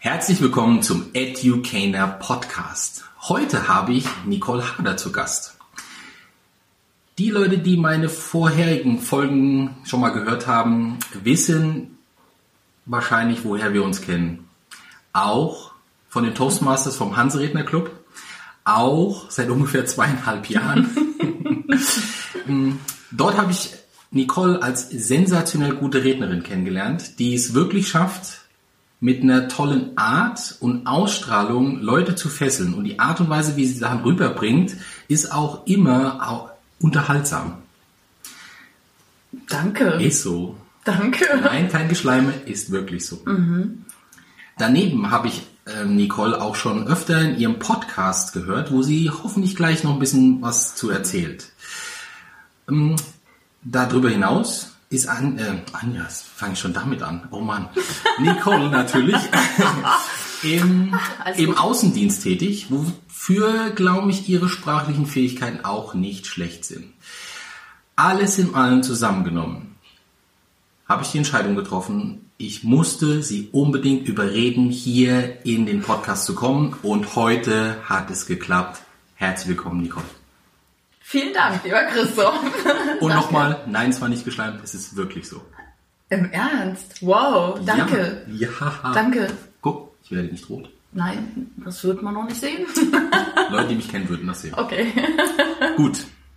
Herzlich willkommen zum Educainer Podcast. Heute habe ich Nicole Harder zu Gast. Die Leute, die meine vorherigen Folgen schon mal gehört haben, wissen wahrscheinlich, woher wir uns kennen. Auch von den Toastmasters vom Hanseredner Club. Auch seit ungefähr 2,5 Jahren. Dort habe ich Nicole als sensationell gute Rednerin kennengelernt, die es wirklich schafft, mit einer tollen Art und Ausstrahlung Leute zu fesseln. Und die Art und Weise, wie sie Sachen rüberbringt, ist auch immer unterhaltsam. Danke. Ist so. Danke. Nein, kein Geschleime, ist wirklich so. Mhm. Daneben habe ich Nicole auch schon öfter in ihrem Podcast gehört, wo sie hoffentlich gleich noch ein bisschen was zu erzählt. Darüber hinaus ist Anja, das fange ich schon damit an. Oh Mann. Nicole natürlich im Außendienst tätig, wofür, glaube ich, ihre sprachlichen Fähigkeiten auch nicht schlecht sind. Alles in allem zusammengenommen habe ich die Entscheidung getroffen, ich musste sie unbedingt überreden, hier in den Podcast zu kommen, und heute hat es geklappt. Herzlich willkommen, Nicole. Vielen Dank, lieber Christoph. Und nochmal, nein, es war nicht geschleimt, es ist wirklich so. Im Ernst? Wow, danke. Ja. Danke. Guck, ich werde nicht rot. Nein, das wird man noch nicht sehen. Leute, die mich kennen, würden das sehen. Okay. Gut.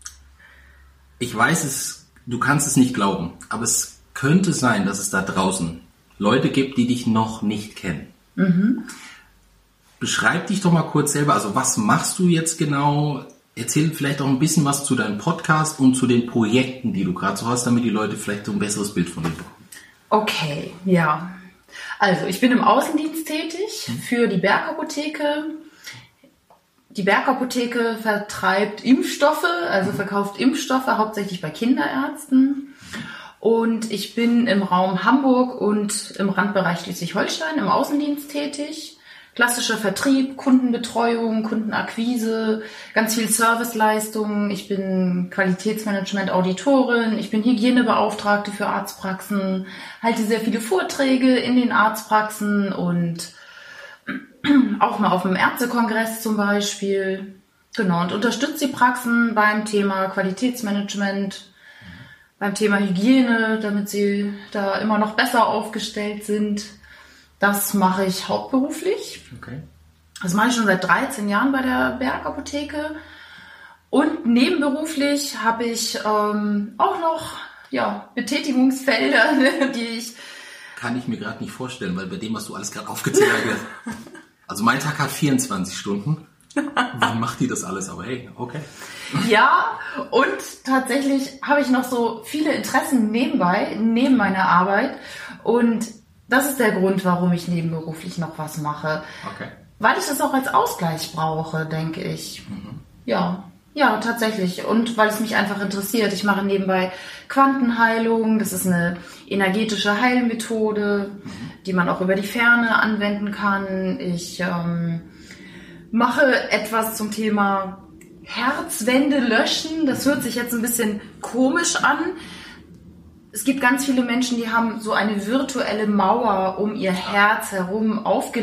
Ich weiß du kannst es nicht glauben, aber es könnte sein, dass es da draußen Leute gibt, die dich noch nicht kennen. Mhm. Beschreib dich doch mal kurz selber. Also was machst du jetzt genau? Erzähl vielleicht auch ein bisschen was zu deinem Podcast und zu den Projekten, die du gerade so hast, damit die Leute vielleicht so ein besseres Bild von dir bekommen. Okay, ja. Also ich bin im Außendienst tätig für die Bergapotheke. Die Bergapotheke vertreibt Impfstoffe, also verkauft Impfstoffe, hauptsächlich bei Kinderärzten. Und ich bin im Raum Hamburg und im Randbereich Schleswig-Holstein im Außendienst tätig. Klassischer Vertrieb, Kundenbetreuung, Kundenakquise, ganz viel Serviceleistungen. Ich bin Qualitätsmanagement-Auditorin, ich bin Hygienebeauftragte für Arztpraxen, halte sehr viele Vorträge in den Arztpraxen und auch mal auf dem Ärztekongress zum Beispiel. Genau, und unterstütze die Praxen beim Thema Qualitätsmanagement, beim Thema Hygiene, damit sie da immer noch besser aufgestellt sind. Das mache ich hauptberuflich. Okay. Das mache ich schon seit 13 Jahren bei der Bergapotheke. Und nebenberuflich habe ich auch noch Betätigungsfelder, die ich... Kann ich mir gerade nicht vorstellen, weil bei dem, was du alles gerade aufgezählt hast. Also mein Tag hat 24 Stunden. Wann macht die das alles? Aber hey, okay. Ja, und tatsächlich habe ich noch so viele Interessen nebenbei, neben meiner Arbeit. Und das ist der Grund, warum ich nebenberuflich noch was mache. Okay. Weil ich das auch als Ausgleich brauche, denke ich. Mhm. Ja, tatsächlich. Und weil es mich einfach interessiert. Ich mache nebenbei Quantenheilung. Das ist eine energetische Heilmethode, die man auch über die Ferne anwenden kann. Ich mache etwas zum Thema Herzwände löschen. Das hört sich jetzt ein bisschen komisch an. Es gibt ganz viele Menschen, die haben so eine virtuelle Mauer um ihr Herz herum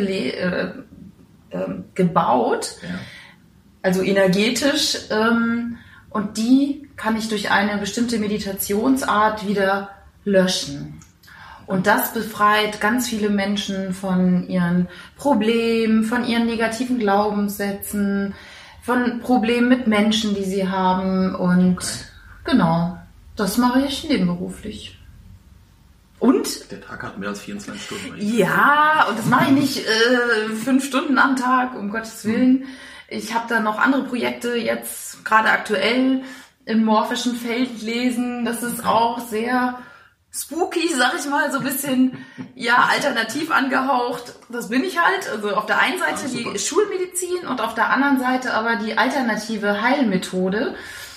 gebaut, also energetisch. Und die kann ich durch eine bestimmte Meditationsart wieder löschen. Und das befreit ganz viele Menschen von ihren Problemen, von ihren negativen Glaubenssätzen, von Problemen mit Menschen, die sie haben. Und genau, das mache ich nebenberuflich. Und? Der Tag hat mehr als 24 Stunden. Ja, und das mache ich nicht 5 Stunden am Tag, um Gottes Willen. Ich habe da noch andere Projekte, jetzt gerade aktuell im morphischen Feld lesen. Das ist auch sehr spooky, sag ich mal, so ein bisschen alternativ angehaucht. Das bin ich halt. Also auf der einen Seite die Schulmedizin und auf der anderen Seite aber die alternative Heilmethode.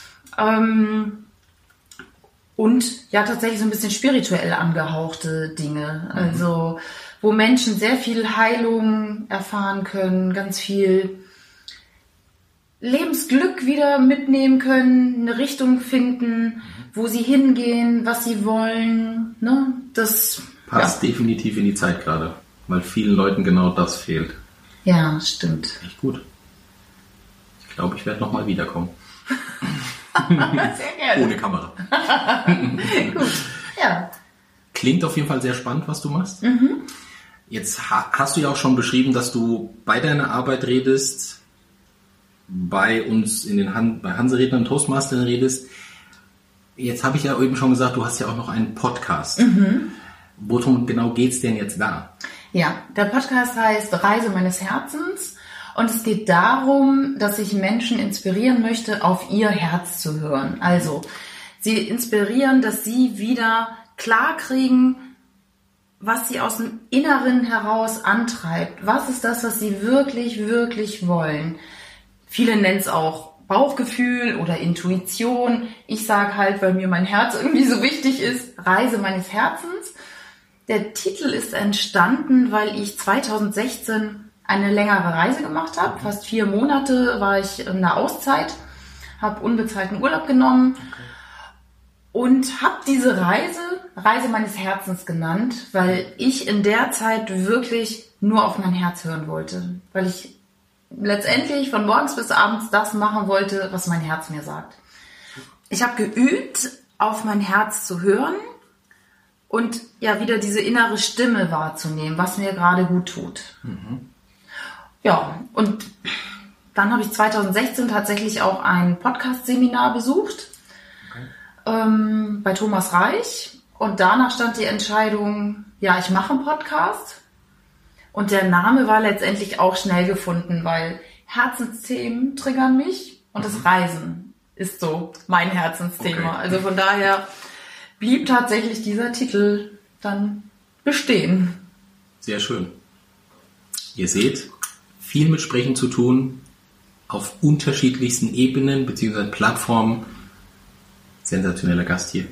Und tatsächlich so ein bisschen spirituell angehauchte Dinge. Also wo Menschen sehr viel Heilung erfahren können, ganz viel Lebensglück wieder mitnehmen können, eine Richtung finden, wo sie hingehen, was sie wollen. Ne? Das passt definitiv in die Zeit gerade. weil vielen Leuten genau das fehlt. Ja, stimmt. Echt gut. Ich glaube, ich werde nochmal wiederkommen. Sehr gerne. Ohne Kamera. Gut, ja. Klingt auf jeden Fall sehr spannend, was du machst. Jetzt hast du ja auch schon beschrieben, dass du bei deiner Arbeit redest, bei uns bei Hanseredner und Toastmastern redest. Jetzt habe ich ja eben schon gesagt, du hast ja auch noch einen Podcast. Worum genau geht's denn jetzt da? Ja, der Podcast heißt Reise meines Herzens und es geht darum, dass ich Menschen inspirieren möchte, auf ihr Herz zu hören. Also sie inspirieren, dass sie wieder klar kriegen, was sie aus dem Inneren heraus antreibt. Was ist das, was sie wirklich, wirklich wollen? Viele nennen es auch Bauchgefühl oder Intuition. Ich sage halt, weil mir mein Herz irgendwie so wichtig ist, Reise meines Herzens. Der Titel ist entstanden, weil ich 2016 eine längere Reise gemacht habe. Fast 4 Monate war ich in der Auszeit, habe unbezahlten Urlaub genommen und habe diese Reise meines Herzens genannt, weil ich in der Zeit wirklich nur auf mein Herz hören wollte. Weil ich letztendlich von morgens bis abends das machen wollte, was mein Herz mir sagt. Ich habe geübt, auf mein Herz zu hören und ja wieder diese innere Stimme wahrzunehmen, was mir gerade gut tut. Ja, und dann habe ich 2016 tatsächlich auch ein Podcast-Seminar besucht bei Thomas Reich und danach stand die Entscheidung, ja, ich mache einen Podcast und der Name war letztendlich auch schnell gefunden, weil Herzensthemen triggern mich und das Reisen ist so mein Herzensthema. Okay. Also von daher blieb tatsächlich dieser Titel dann bestehen. Sehr schön. Ihr seht, viel mit Sprechen zu tun, auf unterschiedlichsten Ebenen bzw. Plattformen. Sensationeller Gast hier.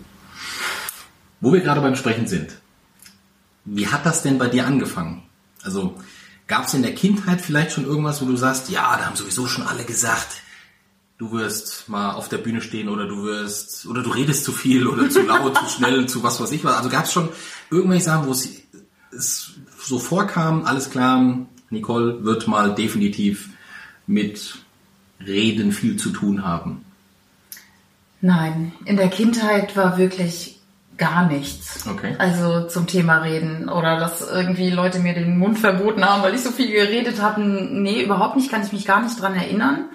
Wo wir gerade beim Sprechen sind. Wie hat das denn bei dir angefangen? Also gab es in der Kindheit vielleicht schon irgendwas, wo du sagst, ja, da haben sowieso schon alle gesagt, du wirst mal auf der Bühne stehen oder du redest zu viel oder zu laut, zu schnell, zu was weiß ich was. Also gab es schon irgendwelche Sachen, wo es so vorkam, alles klar, Nicole wird mal definitiv mit Reden viel zu tun haben? Nein, in der Kindheit war wirklich gar nichts. Okay. Also zum Thema Reden oder dass irgendwie Leute mir den Mund verboten haben, weil ich so viel geredet habe. Nee, überhaupt nicht, kann ich mich gar nicht dran erinnern.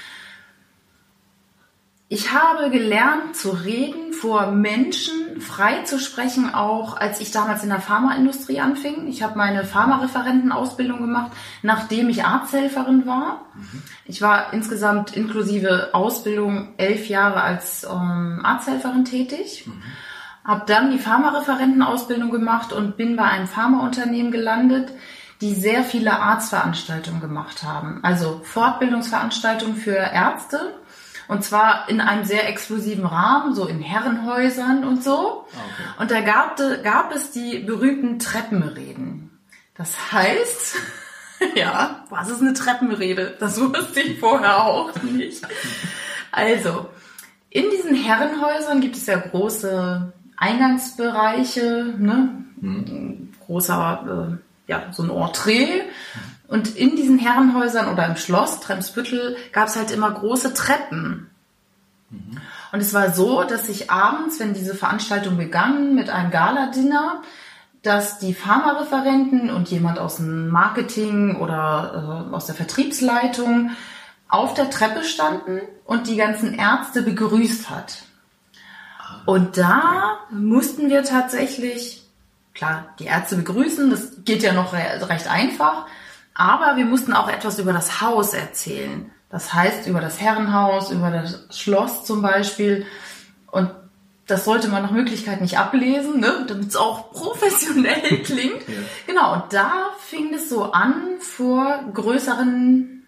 Ich habe gelernt zu reden, vor Menschen frei zu sprechen, auch als ich damals in der Pharmaindustrie anfing. Ich habe meine Pharmareferentenausbildung gemacht, nachdem ich Arzthelferin war. Ich war insgesamt inklusive Ausbildung 11 Jahre als Arzthelferin tätig. Habe dann die Pharmareferentenausbildung gemacht und bin bei einem Pharmaunternehmen gelandet, die sehr viele Arztveranstaltungen gemacht haben. Also Fortbildungsveranstaltungen für Ärzte. Und zwar in einem sehr exklusiven Rahmen, so in Herrenhäusern und so. Okay. Und da gab es die berühmten Treppenreden. Das heißt, ja, was ist eine Treppenrede? Das wusste ich vorher auch nicht. Also, in diesen Herrenhäusern gibt es ja große Eingangsbereiche, ne? Großer, so ein Entree. Und in diesen Herrenhäusern oder im Schloss Tremsbüttel gab es halt immer große Treppen. Und es war so, dass ich abends, wenn diese Veranstaltung begann mit einem Gala-Dinner, dass die Pharmareferenten und jemand aus dem Marketing oder aus der Vertriebsleitung auf der Treppe standen und die ganzen Ärzte begrüßt hat. Und da mussten wir tatsächlich, klar, die Ärzte begrüßen, das geht ja noch recht einfach, aber wir mussten auch etwas über das Haus erzählen. Das heißt, über das Herrenhaus, über das Schloss zum Beispiel. Und das sollte man nach Möglichkeit nicht ablesen, ne? Damit es auch professionell klingt. Ja. Genau, und da fing es so an, vor größeren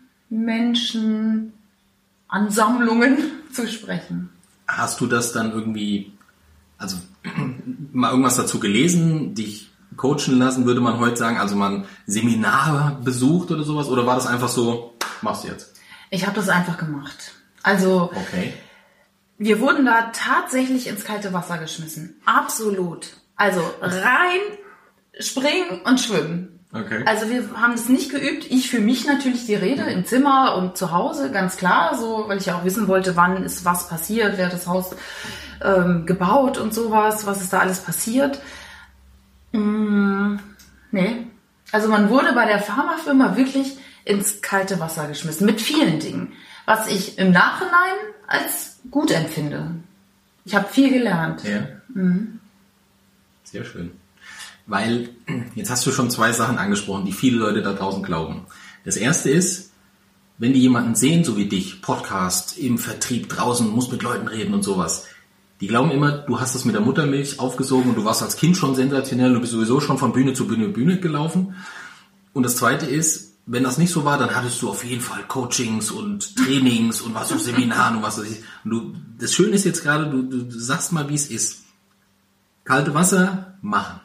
Menschenansammlungen zu sprechen. Hast du das dann irgendwie, also mal irgendwas dazu gelesen, dich coachen lassen, würde man heute sagen, also man Seminar besucht oder sowas, oder war das einfach so, machst du jetzt? Ich habe das einfach gemacht. Also okay. Wir wurden da tatsächlich ins kalte Wasser geschmissen. Absolut. Also rein, springen und schwimmen. Okay. Also wir haben das nicht geübt. Ich für mich natürlich die Rede im Zimmer und zu Hause, ganz klar, so, weil ich ja auch wissen wollte, wann ist was passiert, wer hat das Haus gebaut und sowas, was ist da alles passiert. Nee. Also man wurde bei der Pharmafirma wirklich ins kalte Wasser geschmissen, mit vielen Dingen, was ich im Nachhinein als gut empfinde. Ich habe viel gelernt. Ja. Sehr schön. Weil, jetzt hast du schon 2 Sachen angesprochen, die viele Leute da draußen glauben. Das erste ist, wenn die jemanden sehen, so wie dich, Podcast, im Vertrieb, draußen, musst mit Leuten reden und sowas, die glauben immer, du hast das mit der Muttermilch aufgesogen und du warst als Kind schon sensationell, du bist sowieso schon von Bühne zu Bühne gelaufen. Und das zweite ist, wenn das nicht so war, dann hattest du auf jeden Fall Coachings und Trainings und warst auf Seminaren und was weiß ich. Und das Schöne ist jetzt gerade, du sagst mal, wie es ist. Kalte Wasser, machen.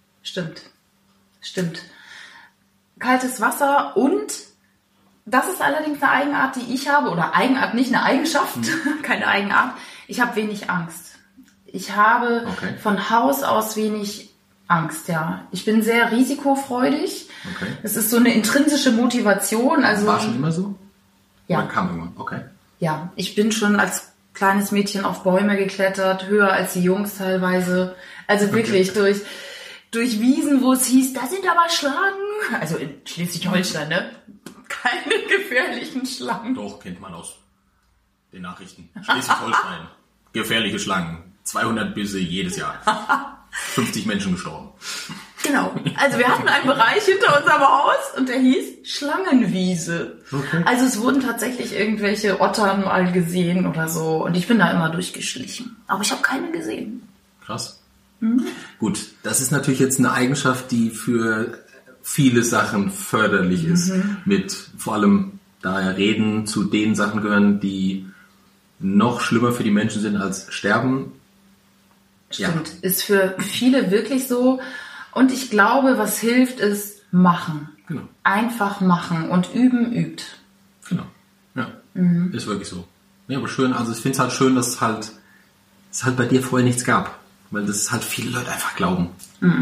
Stimmt. Kaltes Wasser und das ist allerdings eine Eigenart, die ich habe, oder Eigenart, nicht eine Eigenschaft, keine Eigenart. Ich habe wenig Angst. Ich habe von Haus aus wenig Angst, ja. Ich bin sehr risikofreudig. Okay. Es ist so eine intrinsische Motivation. Also, war schon immer so? Ja. Oder kam immer? Okay. Ja, ich bin schon als kleines Mädchen auf Bäume geklettert, höher als die Jungs teilweise. Also wirklich durch Wiesen, wo es hieß, da sind aber Schlangen. Also in Schleswig-Holstein, ne? Keine gefährlichen Schlangen. Doch, kennt man aus den Nachrichten. Schleswig-Holstein. Gefährliche Schlangen. 200 Bisse jedes Jahr. 50 Menschen gestorben. Genau. Also wir hatten einen Bereich hinter unserem Haus und der hieß Schlangenwiese. Okay. Also es wurden tatsächlich irgendwelche Ottern mal gesehen oder so. Und ich bin da immer durchgeschlichen. Aber ich habe keine gesehen. Krass. Gut, das ist natürlich jetzt eine Eigenschaft, die für viele Sachen förderlich ist. Mit vor allem daher Reden zu den Sachen gehören, die noch schlimmer für die Menschen sind als Sterben. Stimmt, ist für viele wirklich so. Und ich glaube, was hilft, ist machen. Genau. Einfach machen und übt. Genau, ja, ist wirklich so. Ja, aber schön, also ich finde es halt schön, dass es halt bei dir vorher nichts gab. Weil das halt viele Leute einfach glauben.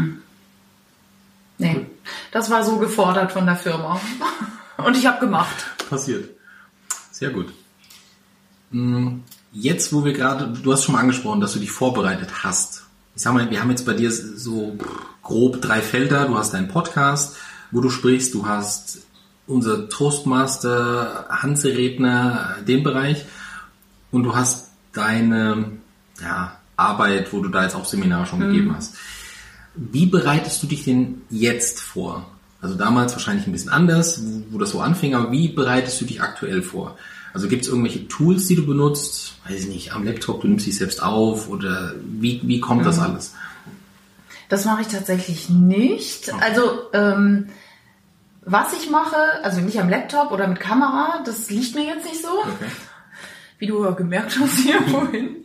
Nee, das war so gefordert von der Firma. Und ich habe gemacht. Passiert. Sehr gut. Jetzt, wo wir gerade, du hast schon mal angesprochen, dass du dich vorbereitet hast. Ich sag mal, wir haben jetzt bei dir so grob 3 Felder. Du hast deinen Podcast, wo du sprichst. Du hast unser Toastmaster, Hanseredner, den Bereich. Und du hast deine, Arbeit, wo du da jetzt auch Seminare schon gegeben hast. Wie bereitest du dich denn jetzt vor? Also damals wahrscheinlich ein bisschen anders, wo das so anfing, aber wie bereitest du dich aktuell vor? Also gibt es irgendwelche Tools, die du benutzt? Weiß ich nicht, am Laptop, du nimmst dich selbst auf oder wie kommt das alles? Das mache ich tatsächlich nicht. Okay. Also was ich mache, also nicht am Laptop oder mit Kamera, das liegt mir jetzt nicht so. Okay. Wie du gemerkt hast hier vorhin.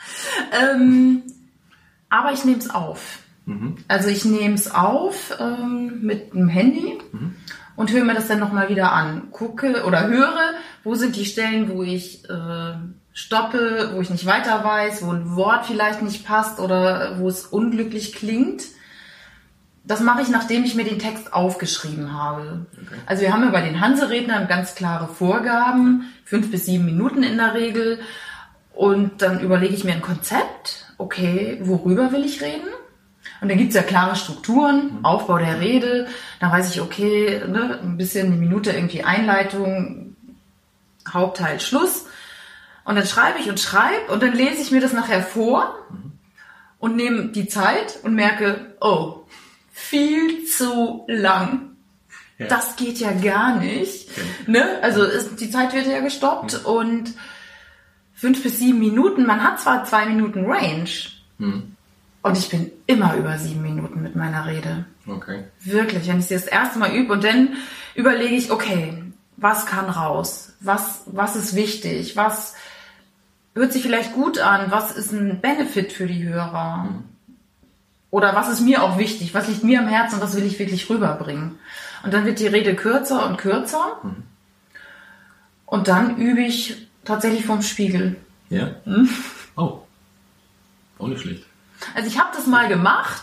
Aber ich nehme es auf. Also ich nehme es auf mit dem Handy und höre mir das dann nochmal wieder an. Gucke oder höre, wo sind die Stellen, wo ich stoppe, wo ich nicht weiter weiß, wo ein Wort vielleicht nicht passt oder wo es unglücklich klingt. Das mache ich, nachdem ich mir den Text aufgeschrieben habe. Okay. Also wir haben ja bei den Hanserednern ganz klare Vorgaben, 5 bis 7 Minuten in der Regel. Und dann überlege ich mir ein Konzept, okay, worüber will ich reden? Und dann gibt es ja klare Strukturen, Aufbau der Rede. Dann weiß ich, okay, ne, ein bisschen eine Minute irgendwie Einleitung, Hauptteil, Schluss. Und dann schreibe ich und dann lese ich mir das nachher vor und nehme die Zeit und merke, oh, viel zu lang. Ja. Das geht ja gar nicht. Okay. Ne? Also die Zeit wird ja gestoppt und 5 bis 7 Minuten, man hat zwar 2 Minuten Range und ich bin immer über 7 Minuten mit meiner Rede. Okay. Wirklich, wenn ich sie das erste Mal übe und dann überlege ich, okay, was kann raus? Was ist wichtig? Was hört sich vielleicht gut an? Was ist ein Benefit für die Hörer? Oder was ist mir auch wichtig? Was liegt mir am Herzen und was will ich wirklich rüberbringen? Und dann wird die Rede kürzer und kürzer. Und dann übe ich tatsächlich vorm Spiegel. Ja? Oh. Auch nicht schlecht. Also ich habe das mal gemacht,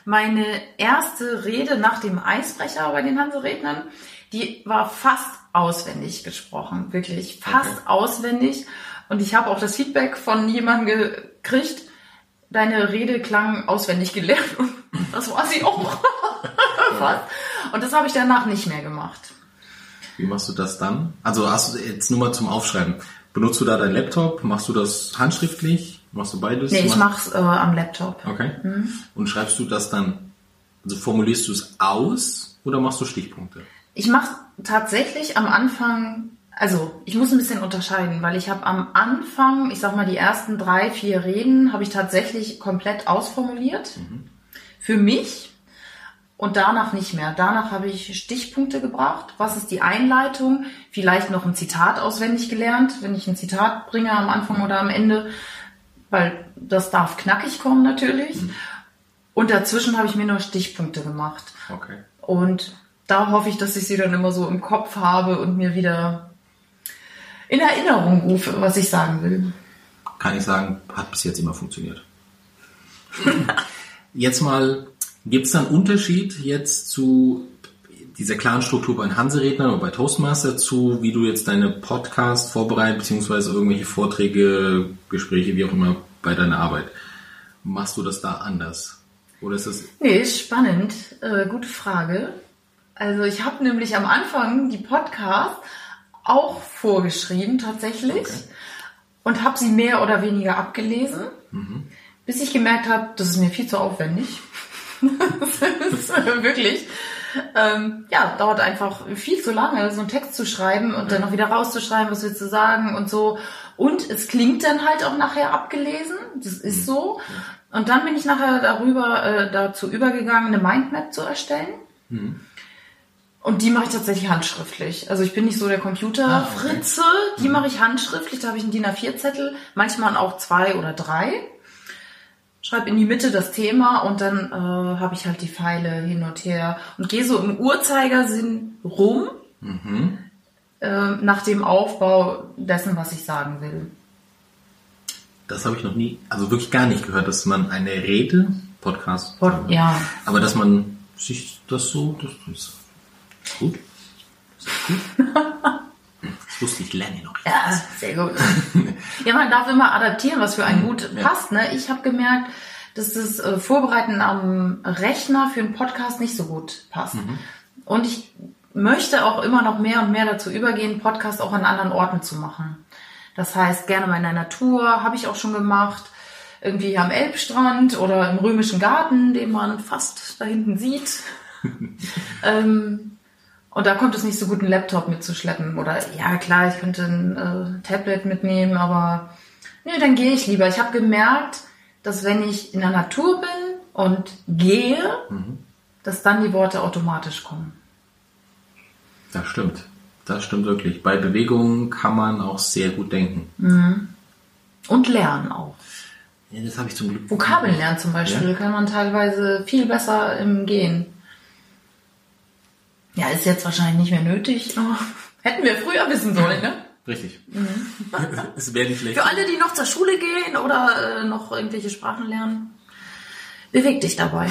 Meine erste Rede nach dem Eisbrecher bei den Hanserednern, die war fast auswendig gesprochen, wirklich fast auswendig. Und ich habe auch das Feedback von jemandem gekriegt, deine Rede klang auswendig gelernt und das war sie auch. Fast. Und das habe ich danach nicht mehr gemacht. Wie machst du das dann? Also hast du jetzt nur mal zum Aufschreiben. Benutzt du da deinen Laptop? Machst du das handschriftlich? Machst du beides? Nee, ich mach's am Laptop. Okay. Und schreibst du das dann, also formulierst du es aus oder machst du Stichpunkte? Ich mache tatsächlich am Anfang, also ich muss ein bisschen unterscheiden, weil ich habe am Anfang, ich sag mal die ersten 3-4 Reden, habe ich tatsächlich komplett ausformuliert. Für mich. Und danach nicht mehr. Danach habe ich Stichpunkte gebracht. Was ist die Einleitung? Vielleicht noch ein Zitat auswendig gelernt, wenn ich ein Zitat bringe am Anfang oder am Ende, weil das darf knackig kommen natürlich. Und dazwischen habe ich mir nur Stichpunkte gemacht. Okay. Und da hoffe ich, dass ich sie dann immer so im Kopf habe und mir wieder in Erinnerung rufe, was ich sagen will. Kann ich sagen, hat bis jetzt immer funktioniert. Jetzt mal... Gibt es da einen Unterschied jetzt zu dieser klaren Struktur bei den Hanserednern oder bei Toastmaster zu, wie du jetzt deine Podcast vorbereitest, beziehungsweise irgendwelche Vorträge, Gespräche, wie auch immer, bei deiner Arbeit? Machst du das da anders? Oder ist das... Nee, ist spannend. Gute Frage. Also ich habe nämlich am Anfang die Podcasts auch vorgeschrieben tatsächlich und habe sie mehr oder weniger abgelesen, bis ich gemerkt habe, das ist mir viel zu aufwendig. Das ist wirklich, dauert einfach viel zu lange, so einen Text zu schreiben und dann noch wieder rauszuschreiben, was willst du sagen und so. Und es klingt dann halt auch nachher abgelesen, das ist so. Und dann bin ich nachher dazu übergegangen, eine Mindmap zu erstellen. Und die mache ich tatsächlich handschriftlich. Also ich bin nicht so der Computerfritze, die mache ich handschriftlich, da habe ich einen DIN A4-Zettel, manchmal auch 2 oder 3. Schreibe in die Mitte das Thema und dann habe ich halt die Pfeile hin und her und gehe so im Uhrzeigersinn rum nach dem Aufbau dessen, was ich sagen will. Das habe ich noch nie, also wirklich gar nicht gehört, dass man eine Rede, Podcast, ja. Aber dass man sich das so, das ist gut. Das ist gut. Das wusste ich, lerne noch. Ja, sehr gut. Ja, man darf immer adaptieren, was für einen gut passt. Ne? Ich habe gemerkt, dass das Vorbereiten am Rechner für einen Podcast nicht so gut passt. Und ich möchte auch immer noch mehr und mehr dazu übergehen, Podcasts auch an anderen Orten zu machen. Das heißt, gerne mal in der Natur, habe ich auch schon gemacht, irgendwie am Elbstrand oder im Römischen Garten, den man fast da hinten sieht. Und da kommt es nicht so gut, einen Laptop mitzuschleppen. Oder ja, klar, ich könnte ein Tablet mitnehmen, aber nee, dann gehe ich lieber. Ich habe gemerkt, dass wenn ich in der Natur bin und gehe, dass dann die Worte automatisch kommen. Das stimmt. Das stimmt wirklich. Bei Bewegungen kann man auch sehr gut denken. Und lernen auch. Ja, das habe ich zum Glück. Vokabeln lernen zum Beispiel kann man teilweise viel besser im Gehen. Ja, ist jetzt wahrscheinlich nicht mehr nötig. Oh, hätten wir früher wissen sollen, ne? Richtig. Es wäre nicht schlecht. Für alle, die noch zur Schule gehen oder noch irgendwelche Sprachen lernen, beweg dich dabei.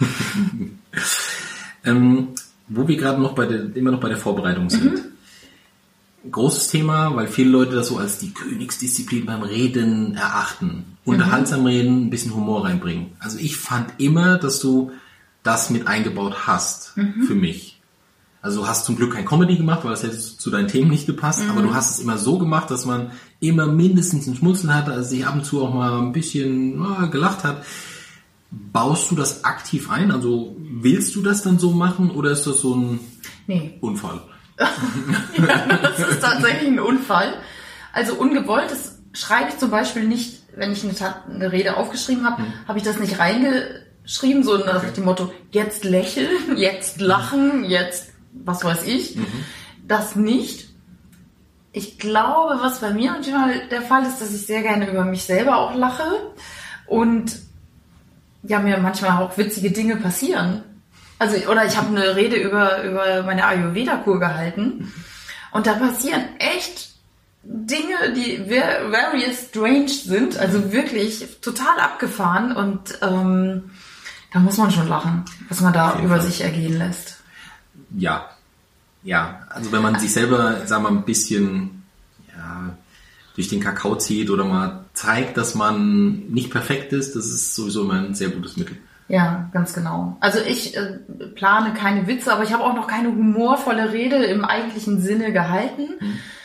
Wo wir gerade noch immer noch bei der Vorbereitung sind. Großes Thema, weil viele Leute das so als die Königsdisziplin beim Reden erachten. Unterhaltsam reden, ein bisschen Humor reinbringen. Also ich fand immer, dass du das mit eingebaut hast für mich. Also du hast zum Glück kein Comedy gemacht, weil das hätte zu deinen Themen nicht gepasst, aber du hast es immer so gemacht, dass man immer mindestens ein Schmunzeln hatte, also sich ab und zu auch mal ein bisschen gelacht hat. Baust du das aktiv ein? Also willst du das dann so machen oder ist das so ein Unfall? Ja, das ist tatsächlich ein Unfall. Also ungewollt, das schreibe ich zum Beispiel nicht, wenn ich eine Rede aufgeschrieben habe, habe ich das nicht reingeschrieben, so nach dem Motto, jetzt lächeln, jetzt lachen, jetzt was weiß ich. Das nicht. Ich glaube, was bei mir manchmal der Fall ist, dass ich sehr gerne über mich selber auch lache und ja, mir manchmal auch witzige Dinge passieren. Also, oder ich habe eine Rede über meine Ayurveda-Kur gehalten und da passieren echt Dinge, die very strange sind, also wirklich total abgefahren und Da muss man schon lachen, was man da über Fall. sich ergehen lässt. Ja. Ja, also wenn man sich selber, sagen wir mal, ein bisschen durch den Kakao zieht oder mal zeigt, dass man nicht perfekt ist, das ist sowieso immer ein sehr gutes Mittel. Ja, ganz genau. Also ich plane keine Witze, aber ich habe auch noch keine humorvolle Rede im eigentlichen Sinne gehalten.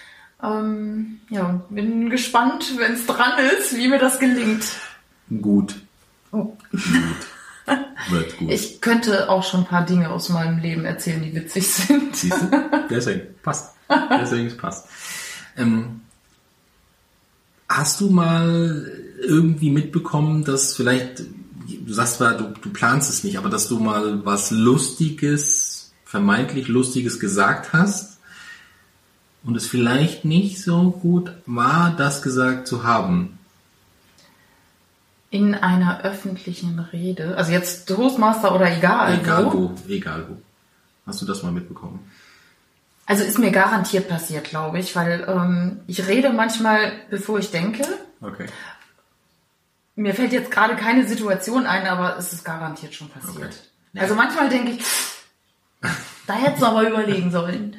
Bin gespannt, wenn es dran ist, wie mir das gelingt. Gut. Oh. Wird gut. Ich könnte auch schon ein paar Dinge aus meinem Leben erzählen, die witzig sind. Siehst du? Deswegen passt. Deswegen passt. Hast du mal irgendwie mitbekommen, dass vielleicht, du sagst zwar, du planst es nicht, aber dass du mal was Lustiges, vermeintlich Lustiges gesagt hast und es vielleicht nicht so gut war, das gesagt zu haben? In einer öffentlichen Rede, also jetzt Toastmaster oder egal wo. Egal wo. Hast du das mal mitbekommen? Also ist mir garantiert passiert, glaube ich, weil ich rede manchmal, bevor ich denke. Okay. Mir fällt jetzt gerade keine Situation ein, aber es ist garantiert schon passiert. Okay. Ja. Also manchmal denke ich, da hättest du aber überlegen sollen.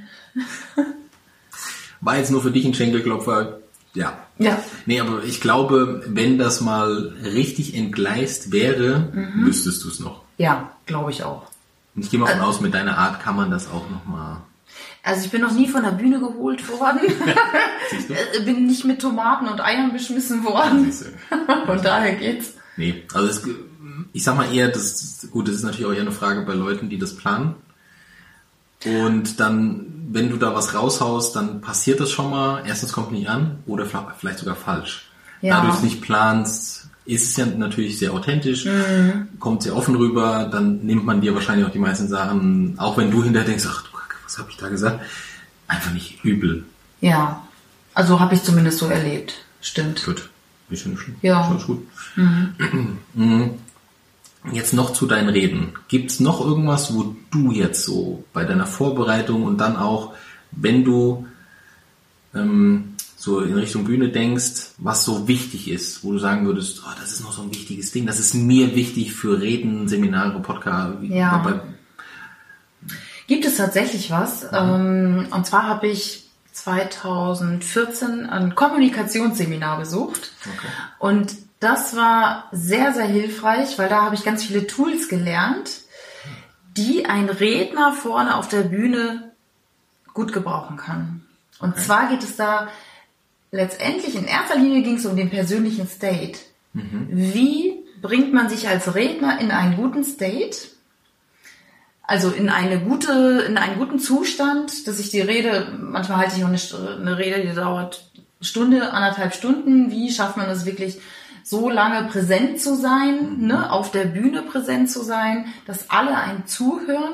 War jetzt nur für dich ein Schenkelklopfer? Ja. Ja. Nee, aber ich glaube, wenn das mal richtig entgleist wäre, wüsstest du es noch. Ja, glaube ich auch. Und ich gehe mal davon aus, mit deiner Art kann man das auch nochmal. Also ich bin noch nie von der Bühne geholt worden. Siehst du? Bin nicht mit Tomaten und Eiern beschmissen worden. Siehst du. Von daher geht's. Nee, also ich sag mal eher, das ist natürlich auch eher eine Frage bei Leuten, die das planen. Und dann, wenn du da was raushaust, dann passiert das schon mal. Erstens kommt nicht an oder vielleicht sogar falsch. Ja. Da du es nicht planst, ist es ja natürlich sehr authentisch, kommt sehr offen rüber, dann nimmt man dir wahrscheinlich auch die meisten Sachen, auch wenn du hinterher denkst, ach du Kacke, was habe ich da gesagt, einfach nicht übel. Ja, also habe ich zumindest so erlebt. Stimmt. Gut, ist schon schlimm. Ja. Schon gut. Jetzt noch zu deinen Reden. Gibt's noch irgendwas, wo du jetzt so bei deiner Vorbereitung und dann auch, wenn du so in Richtung Bühne denkst, was so wichtig ist, wo du sagen würdest, oh, das ist noch so ein wichtiges Ding, das ist mir wichtig für Reden, Seminare, Podcasts. Ja. Gibt es tatsächlich was? Und zwar habe ich 2014 ein Kommunikationsseminar besucht. Okay. Und das war sehr, sehr hilfreich, weil da habe ich ganz viele Tools gelernt, die ein Redner vorne auf der Bühne gut gebrauchen kann. Und zwar geht es da letztendlich, in erster Linie ging es um den persönlichen State. Wie bringt man sich als Redner in einen guten State? Also in einen guten Zustand, dass ich die Rede, manchmal halte ich auch eine Rede, die dauert Stunde, 1,5 Stunden. Wie schafft man es wirklich, so lange präsent zu sein, ne, auf der Bühne präsent zu sein, dass alle einem zuhören?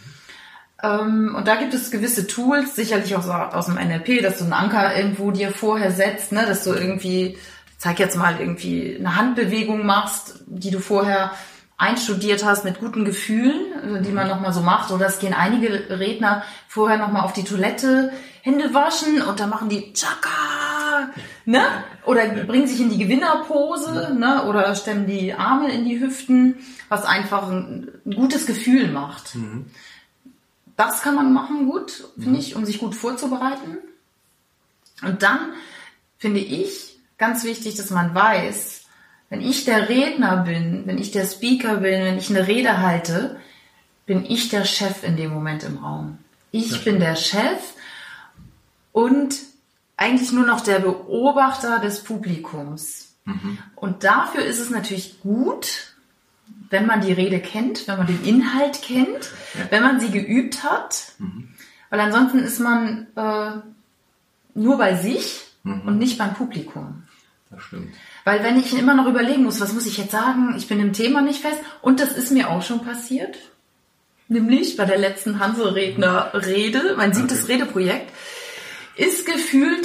Und da gibt es gewisse Tools, sicherlich auch so aus dem NLP, dass du einen Anker irgendwo dir vorher setzt, ne, dass du irgendwie, zeig jetzt mal, irgendwie eine Handbewegung machst, die du vorher einstudiert hast mit guten Gefühlen, die man nochmal so macht. Oder es gehen einige Redner vorher nochmal auf die Toilette, Hände waschen und dann machen die Chaka, ne? Oder bringen sich in die Gewinnerpose, ne? Oder stemmen die Arme in die Hüften, was einfach ein gutes Gefühl macht. Das kann man machen gut, finde ich, um sich gut vorzubereiten. Und dann finde ich ganz wichtig, dass man weiß, wenn ich der Redner bin, wenn ich der Speaker bin, wenn ich eine Rede halte, bin ich der Chef in dem Moment im Raum. Ich bin der Chef und eigentlich nur noch der Beobachter des Publikums. Und dafür ist es natürlich gut, wenn man die Rede kennt, wenn man den Inhalt kennt, wenn man sie geübt hat, weil ansonsten ist man nur bei sich und nicht beim Publikum. Das stimmt. Weil wenn ich immer noch überlegen muss, was muss ich jetzt sagen, ich bin im Thema nicht fest, und das ist mir auch schon passiert, nämlich bei der letzten Hansel-Redner-Rede, mein 7. Redeprojekt, ist gefühlt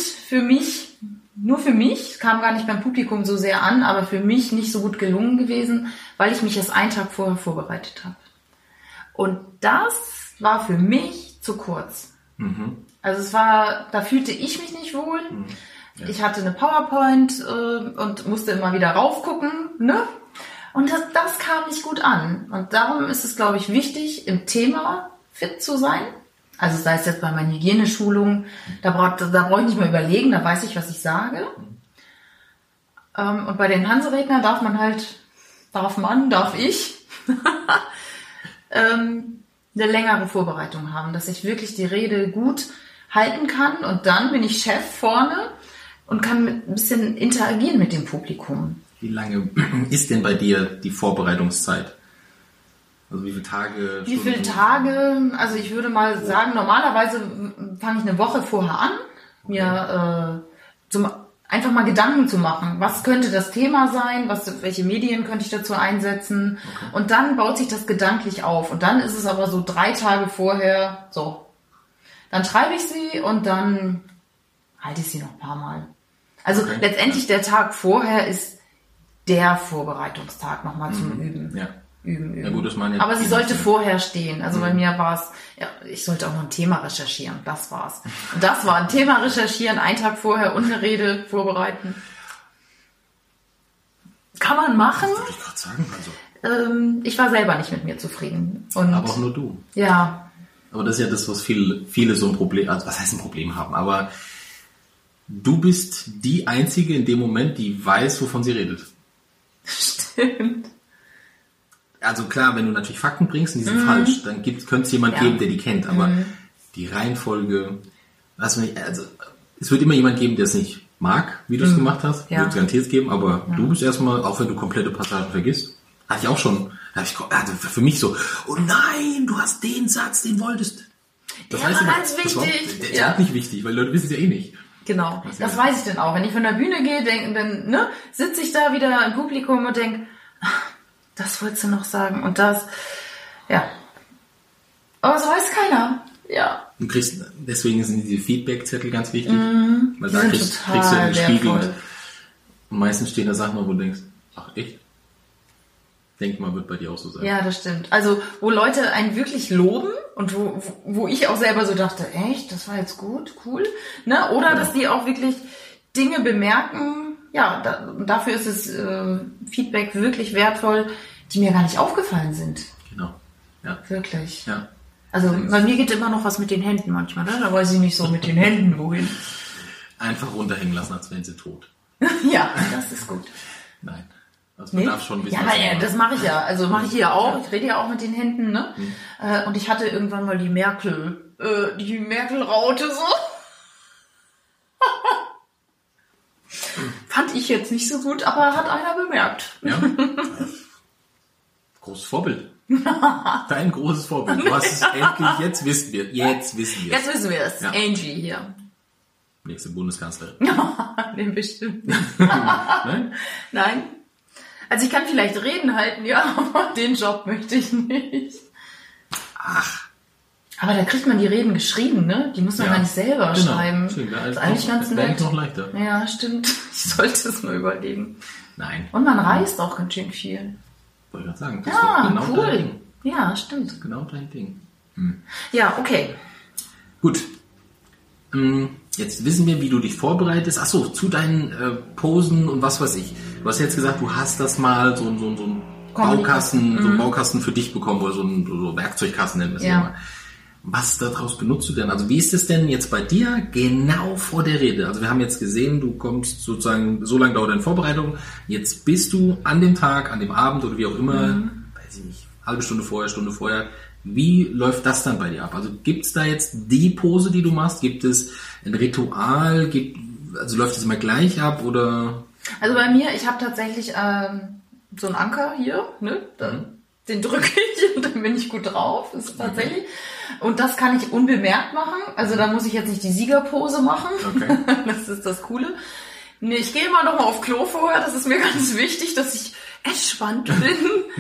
nur für mich, kam gar nicht beim Publikum so sehr an, aber für mich nicht so gut gelungen gewesen, weil ich mich erst einen Tag vorher vorbereitet habe. Und das war für mich zu kurz. Also da fühlte ich mich nicht wohl. Ich hatte eine PowerPoint und musste immer wieder raufgucken, ne? Und das kam nicht gut an. Und darum ist es, glaube ich, wichtig, im Thema fit zu sein. Also sei es jetzt bei meinen Hygieneschulungen, da brauche ich nicht mehr überlegen, da weiß ich, was ich sage. Und bei den Hanserednern darf ich eine längere Vorbereitung haben, dass ich wirklich die Rede gut halten kann und dann bin ich Chef vorne und kann ein bisschen interagieren mit dem Publikum. Wie lange ist denn bei dir die Vorbereitungszeit? Also wie viele Tage? Wie viele Tage? Also ich würde mal sagen, normalerweise fange ich eine Woche vorher an, mir einfach mal Gedanken zu machen. Was könnte das Thema sein? Welche Medien könnte ich dazu einsetzen? Okay. Und dann baut sich das gedanklich auf. Und dann ist es aber so 3 Tage vorher, so. Dann schreibe ich sie und dann halte ich sie noch ein paar Mal. Also letztendlich der Tag vorher ist der Vorbereitungstag nochmal zum Üben. Ja. Üben. Ja, gut, das meine ich. Aber sie sollte vorher stehen. Also bei mir war es, ja, ich sollte auch noch ein Thema recherchieren. Das war's. Und das war ein Thema recherchieren, einen Tag vorher und eine Rede vorbereiten. Kann man machen. Das würde ich gerade sagen. Also. Ich war selber nicht mit mir zufrieden. Und aber auch nur du. Ja. Aber das ist ja das, was viele so ein Problem, also was heißt ein Problem haben, aber du bist die Einzige in dem Moment, die weiß, wovon sie redet. Stimmt. Also klar, wenn du natürlich Fakten bringst und die sind falsch, dann könnte es jemand geben, der die kennt. Aber die Reihenfolge, also es wird immer jemand geben, der es nicht mag, wie du es gemacht hast. Ja. Wird es garantiert geben, aber du bist erstmal, auch wenn du komplette Passagen vergisst, hatte ich auch schon, also für mich so, oh nein, du hast den Satz, den wolltest. Das der heißt war immer, ganz wichtig. Der ist auch nicht wichtig, weil Leute wissen es ja eh nicht. Genau, das weiß ich dann auch. Wenn ich von der Bühne gehe, dann sitze ich da wieder im Publikum und denke, das wolltest du noch sagen und das, ja. Aber so weiß keiner, ja. Du kriegst, deswegen sind diese Feedback-Zettel ganz wichtig, weil da kriegst du den Spiegel und meistens stehen da Sachen, wo du denkst, ach echt? Denk mal, wird bei dir auch so sein. Ja, das stimmt. Also, wo Leute einen wirklich loben und wo ich auch selber so dachte, echt, das war jetzt gut, cool, ne? Oder dass die auch wirklich Dinge bemerken, ja, dafür ist es Feedback wirklich wertvoll, die mir gar nicht aufgefallen sind. Genau. Ja. Wirklich. Ja. Also bei mir geht immer noch was mit den Händen manchmal, ne? Da weiß ich nicht so mit den Händen wohin. Einfach runterhängen lassen, als wären sie tot. Ja, das ist gut. Nein. Also man darf schon ein bisschen. Ja, das mache ich ja. Also mache ich hier auch. Ja. Ich rede ja auch mit den Händen, ne? Und ich hatte irgendwann mal die Merkel-Raute so. Fand ich jetzt nicht so gut, aber hat einer bemerkt. Ja. Großes Vorbild. Dein großes Vorbild. Du hast es endlich, jetzt wissen wir es. Jetzt wissen wir es. Ja. Angie hier. Nächste Bundeskanzlerin. Den bestimmt. Nein? Nein. Also ich kann vielleicht Reden halten, ja, aber den Job möchte ich nicht. Ach. Aber da kriegt man die Reden geschrieben, ne? Die muss man gar nicht selber schreiben. Stimmt, das ist eigentlich ganz nett. Noch leichter. Ja, stimmt. Ich sollte es mal überlegen. Nein. Und man reist auch ganz schön viel. Wollte ich gerade sagen. Das ist doch genau cool. Dein Ding. Ja, stimmt. Genau dein Ding. Ja, okay. Gut. Jetzt wissen wir, wie du dich vorbereitest. Achso, zu deinen Posen und was weiß ich. Du hast jetzt gesagt, du hast das mal so ein Baukasten, so einen Baukasten für dich bekommen, oder so ein Werkzeugkasten nennen wir es mal. Was daraus benutzt du denn? Also wie ist es denn jetzt bei dir genau vor der Rede? Also wir haben jetzt gesehen, du kommst sozusagen, so lange dauert deine Vorbereitung. Jetzt bist du an dem Tag, an dem Abend oder wie auch immer, weiß ich nicht, halbe Stunde vorher, Stunde vorher. Wie läuft das dann bei dir ab? Also gibt es da jetzt die Pose, die du machst? Gibt es ein Ritual? Also läuft es immer gleich ab oder? Also bei mir, ich habe tatsächlich so einen Anker hier, ne? Den drücke ich und dann bin ich gut drauf. Das ist tatsächlich. Und das kann ich unbemerkt machen. Also da muss ich jetzt nicht die Siegerpose machen. Okay. Das ist das Coole. Nee, ich gehe immer noch mal auf Klo vorher. Das ist mir ganz wichtig, dass ich entspannt bin.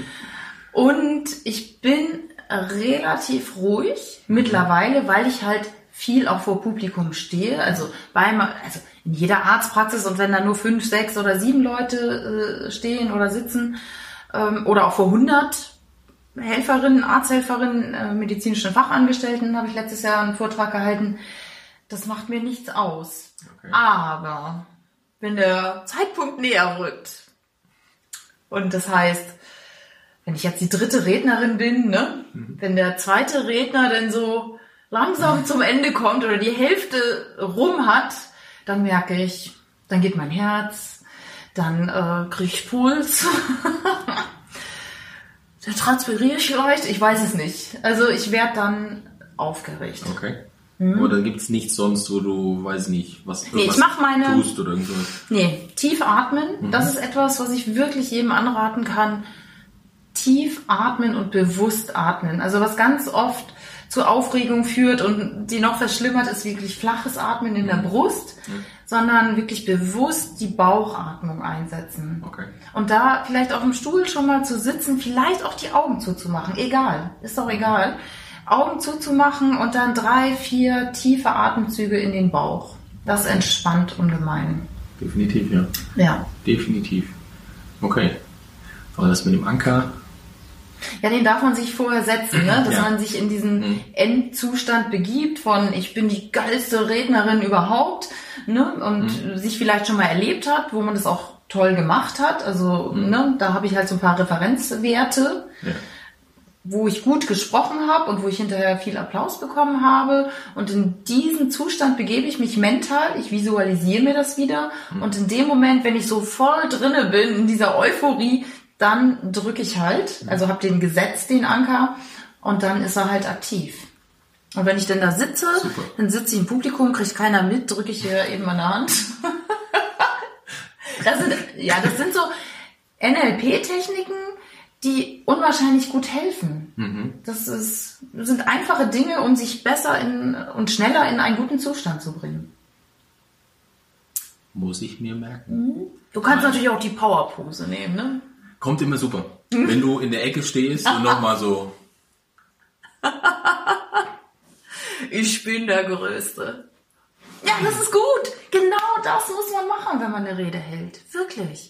Und ich bin relativ ruhig mittlerweile, weil ich halt viel auch vor Publikum stehe. Also in jeder Arztpraxis und wenn da nur 5, 6 oder 7 Leute stehen oder sitzen oder auch vor 100 Helferinnen, Arzthelferinnen, medizinischen Fachangestellten habe ich letztes Jahr einen Vortrag gehalten. Das macht mir nichts aus. Okay. Aber wenn der Zeitpunkt näher rückt und das heißt, wenn ich jetzt die dritte Rednerin bin, ne? Wenn der zweite Redner dann so langsam zum Ende kommt oder die Hälfte rum hat, dann merke ich, dann geht mein Herz, dann kriege ich Puls, dann transpiriere ich vielleicht, ich weiß es nicht. Also ich werde dann aufgeregt. Okay. Aber dann gibt's nichts sonst, wo du, weiß nicht, was ich mach tust oder irgendwas. Nee, tief atmen, das ist etwas, was ich wirklich jedem anraten kann. Tief atmen und bewusst atmen. Also was ganz oft zu Aufregung führt und die noch verschlimmert, ist wirklich flaches Atmen in der Brust, sondern wirklich bewusst die Bauchatmung einsetzen. Okay. Und da vielleicht auf dem Stuhl schon mal zu sitzen, vielleicht auch die Augen zuzumachen. Egal, ist doch egal. Augen zuzumachen und dann 3, 4 tiefe Atemzüge in den Bauch. Das entspannt ungemein. Definitiv, ja. Ja. Definitiv. Okay. Aber das mit dem Anker... Ja, den darf man sich vorher setzen, ne? Dass Ja. man sich in diesen Endzustand begibt von ich bin die geilste Rednerin überhaupt, ne? Und sich vielleicht schon mal erlebt hat, wo man das auch toll gemacht hat. Also ne? Da habe ich halt so ein paar Referenzwerte, wo ich gut gesprochen habe und wo ich hinterher viel Applaus bekommen habe. Und in diesen Zustand begebe ich mich mental, ich visualisiere mir das wieder. Und in dem Moment, wenn ich so voll drinne bin, in dieser Euphorie, dann drücke ich halt, also habe den gesetzt, den Anker, und dann ist er halt aktiv. Und wenn ich dann da sitze, dann sitze ich im Publikum, kriegt keiner mit, drücke ich hier eben an der Hand. Das sind so NLP-Techniken, die unwahrscheinlich gut helfen. Das sind einfache Dinge, um sich besser und schneller in einen guten Zustand zu bringen. Muss ich mir merken. Du kannst natürlich auch die Powerpose nehmen, ne? Kommt immer super. Wenn du in der Ecke stehst und nochmal so... Ich bin der Größte. Ja, das ist gut. Genau das muss man machen, wenn man eine Rede hält. Wirklich.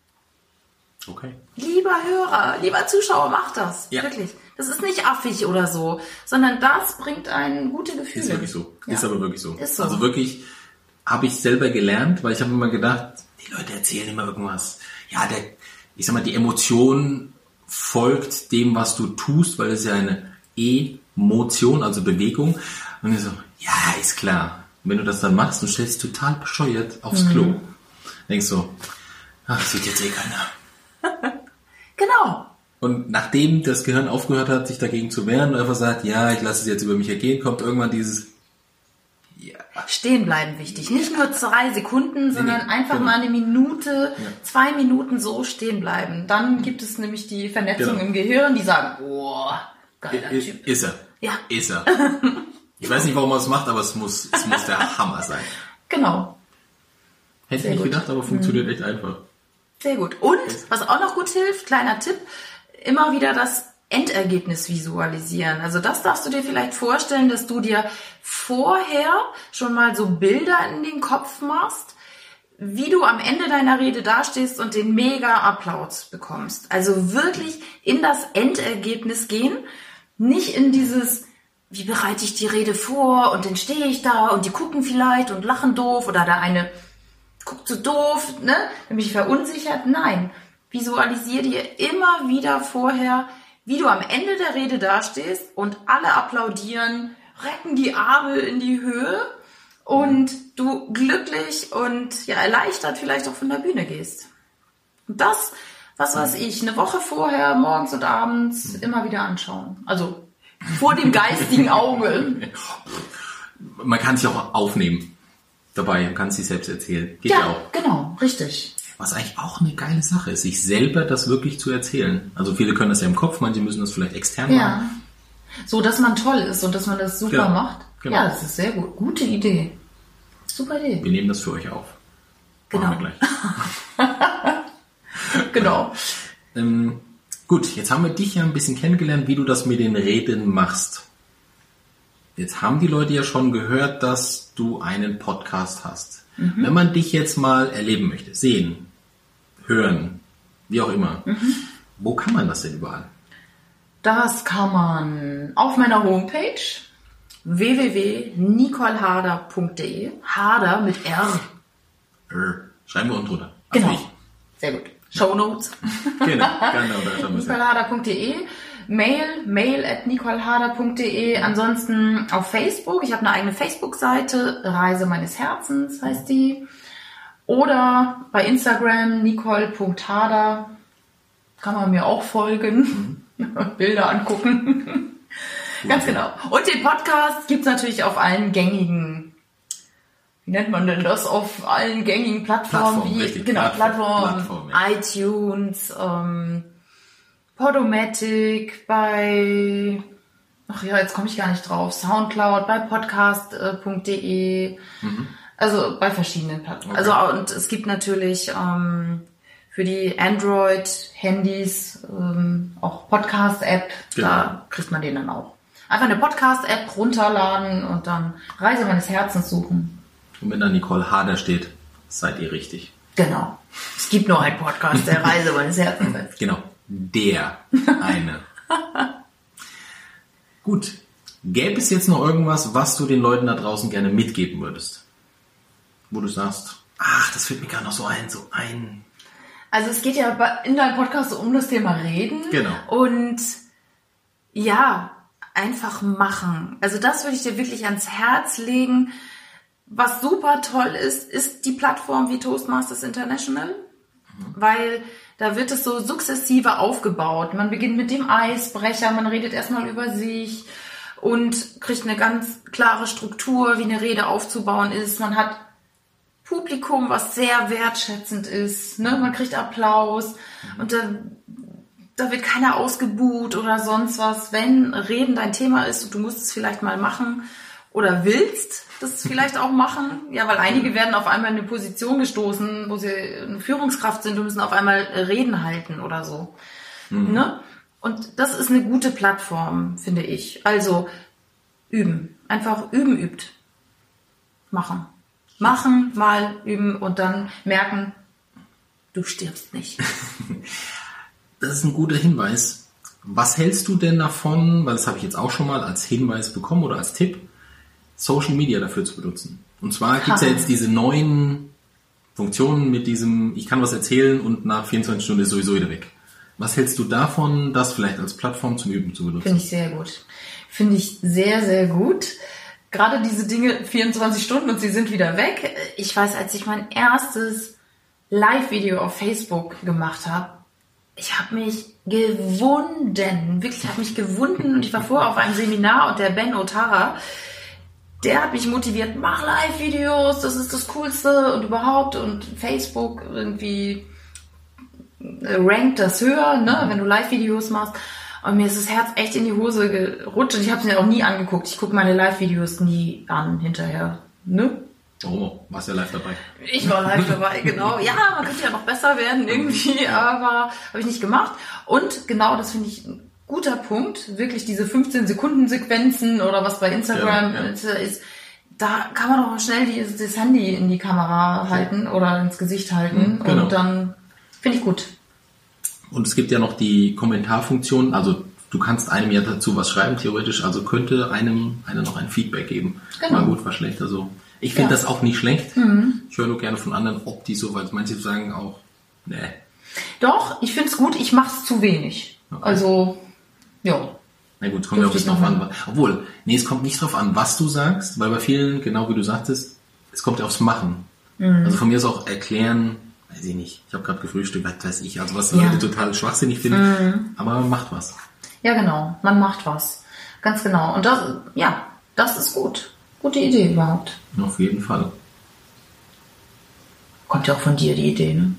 Okay. Lieber Hörer, lieber Zuschauer, macht das. Ja. Wirklich. Das ist nicht affig oder so, sondern das bringt einen gute Gefühle. Ist wirklich so. Ja. Ist aber wirklich so. Ist so. Also wirklich habe ich selber gelernt, weil ich habe immer gedacht, die Leute erzählen immer irgendwas. Ja, ich sag mal, die Emotion folgt dem, was du tust, weil es ja eine Emotion, also Bewegung. Und ich so, ja, ist klar. Und wenn du das dann machst und stellst total bescheuert aufs Klo, denkst du, ach, sieht jetzt keiner. Genau. Und nachdem das Gehirn aufgehört hat, sich dagegen zu wehren und einfach sagt, ja, ich lasse es jetzt über mich ergehen, kommt irgendwann dieses, ja. Stehen bleiben wichtig. Nicht nur 2 Sekunden, sondern einfach genau. mal eine Minute, 2 Minuten so stehen bleiben. Dann gibt es nämlich die Vernetzung im Gehirn, die sagen, oh, geiler Typ. Ist er. Ja. Ist er. Ich weiß nicht, warum er es macht, aber es muss der Hammer sein. Genau. Hätte ich Sehr nicht gut. gedacht, aber funktioniert echt einfach. Sehr gut. Und was auch noch gut hilft, kleiner Tipp, immer wieder das Endergebnis visualisieren. Also das darfst du dir vielleicht vorstellen, dass du dir vorher schon mal so Bilder in den Kopf machst, wie du am Ende deiner Rede dastehst und den Mega-Applaus bekommst. Also wirklich in das Endergebnis gehen, nicht in dieses, wie bereite ich die Rede vor und dann stehe ich da und die gucken vielleicht und lachen doof oder der eine guckt so doof, ne? Dann bin ich verunsichert. Nein, visualisier dir immer wieder vorher, wie du am Ende der Rede dastehst und alle applaudieren, recken die Arme in die Höhe und du glücklich und ja erleichtert vielleicht auch von der Bühne gehst. Und das, was weiß ich, eine Woche vorher, morgens und abends immer wieder anschauen. Also vor dem geistigen Auge. Man kann sich auch aufnehmen dabei, man kann sich selbst erzählen. Geht ja auch. Genau, richtig. Was eigentlich auch eine geile Sache ist, sich selber das wirklich zu erzählen. Also viele können das ja im Kopf, manche müssen das vielleicht extern machen. So, dass man toll ist und dass man das super macht. Genau. Ja, das ist sehr gut. Gute Idee. Super Idee. Wir nehmen das für euch auf. Genau. Machen wir gleich. Genau. Gut, jetzt haben wir dich ja ein bisschen kennengelernt, wie du das mit den Reden machst. Jetzt haben die Leute ja schon gehört, dass du einen Podcast hast. Wenn man dich jetzt mal erleben möchte, sehen, hören, wie auch immer, wo kann man das denn überall? Das kann man auf meiner Homepage www.nicoleharder.de, Harder mit R. Schreiben wir unten drunter. Genau. Also ich. Sehr gut. Shownotes. Genau. nicoleharder.de, mail@nicoleharder.de. Ansonsten auf Facebook. Ich habe eine eigene Facebook-Seite, Reise meines Herzens heißt die. Oder bei Instagram nicole.harder. Kann man mir auch folgen. Bilder angucken. Ganz genau. Und den Podcast gibt's natürlich auf allen gängigen, wie nennt man denn das, auf allen gängigen Plattformen, Plattformen, iTunes, Podomatic, bei, jetzt komme ich gar nicht drauf, Soundcloud, bei podcast.de, also bei verschiedenen Plattformen. Okay. Also, und es gibt natürlich für die Android-Handys auch Podcast-App, da kriegt man den dann auch. Einfach eine Podcast-App runterladen und dann Reise meines Herzens suchen. Und wenn da Nicole Harder steht, seid ihr richtig. Genau. Es gibt nur einen Podcast, der Reise meines Herzens ist. Genau. Der eine. Gut. Gäbe es jetzt noch irgendwas, was du den Leuten da draußen gerne mitgeben würdest? Wo du sagst, das fällt mir gerade noch so ein. Also es geht ja in deinem Podcast um das Thema Reden. Genau. Und ja, einfach machen. Also das würde ich dir wirklich ans Herz legen. Was super toll ist die Plattform wie Toastmasters International, weil da wird es so sukzessive aufgebaut. Man beginnt mit dem Eisbrecher, man redet erstmal über sich und kriegt eine ganz klare Struktur, wie eine Rede aufzubauen ist. Man hat Publikum, was sehr wertschätzend ist, ne? Man kriegt Applaus und da wird keiner ausgebuht oder sonst was. Wenn Reden dein Thema ist und du musst es vielleicht mal machen oder willst das vielleicht auch machen, ja, weil einige werden auf einmal in eine Position gestoßen, wo sie eine Führungskraft sind und müssen auf einmal Reden halten oder so. Ne? Und das ist eine gute Plattform, finde ich. Also üben. Einfach üben, übt. Machen. Machen, mal üben und dann merken, du stirbst nicht. Das ist ein guter Hinweis. Was hältst du denn davon, weil das habe ich jetzt auch schon mal als Hinweis bekommen oder als Tipp, Social Media dafür zu benutzen? Und zwar gibt es ja jetzt diese neuen Funktionen mit diesem, ich kann was erzählen und nach 24 Stunden ist sowieso wieder weg. Was hältst du davon, das vielleicht als Plattform zum Üben zu benutzen? Finde ich sehr gut. Finde ich sehr, sehr gut. Gerade diese Dinge 24 Stunden und sie sind wieder weg. Ich weiß, als ich mein erstes Live-Video auf Facebook gemacht habe, ich habe mich gewunden. Wirklich, habe mich gewunden. Und ich war vorher auf einem Seminar und der Ben Otara, der hat mich motiviert, mach Live-Videos, das ist das Coolste und überhaupt. Und Facebook irgendwie rankt das höher, ne, wenn du Live-Videos machst. Und mir ist das Herz echt in die Hose gerutscht und ich habe es mir auch nie angeguckt. Ich gucke meine Live-Videos nie an hinterher. Ne? Oh, warst ja live dabei. Ich war live dabei, genau. Ja, man könnte ja noch besser werden irgendwie, aber habe ich nicht gemacht. Und genau, das finde ich ein guter Punkt. Wirklich diese 15-Sekunden-Sequenzen oder was bei Instagram ist, da kann man doch schnell das Handy in die Kamera halten oder ins Gesicht halten. Genau. Und dann finde ich gut. Und es gibt ja noch die Kommentarfunktion, also du kannst einem ja dazu was schreiben, theoretisch, also könnte einer noch ein Feedback geben. Genau. Mal gut, war schlecht, also ich finde das auch nicht schlecht. Ich höre nur gerne von anderen, ob die so, weil manche sagen auch, nee. Doch, ich finde es gut, ich mache es zu wenig. Okay. Also, ja. Na gut, es kommt ja auch ein bisschen drauf an. Obwohl, es kommt nicht drauf an, was du sagst, weil bei vielen, genau wie du sagtest, es kommt ja aufs Machen. Also von mir ist auch erklären, weiß ich nicht, ich habe gerade gefrühstückt, was weiß ich, also was Leute total schwachsinnig finden, aber man macht was. Ja, genau, man macht was. Ganz genau. Und das ist gut. Gute Idee überhaupt. Auf jeden Fall. Kommt ja auch von dir die Idee, ne?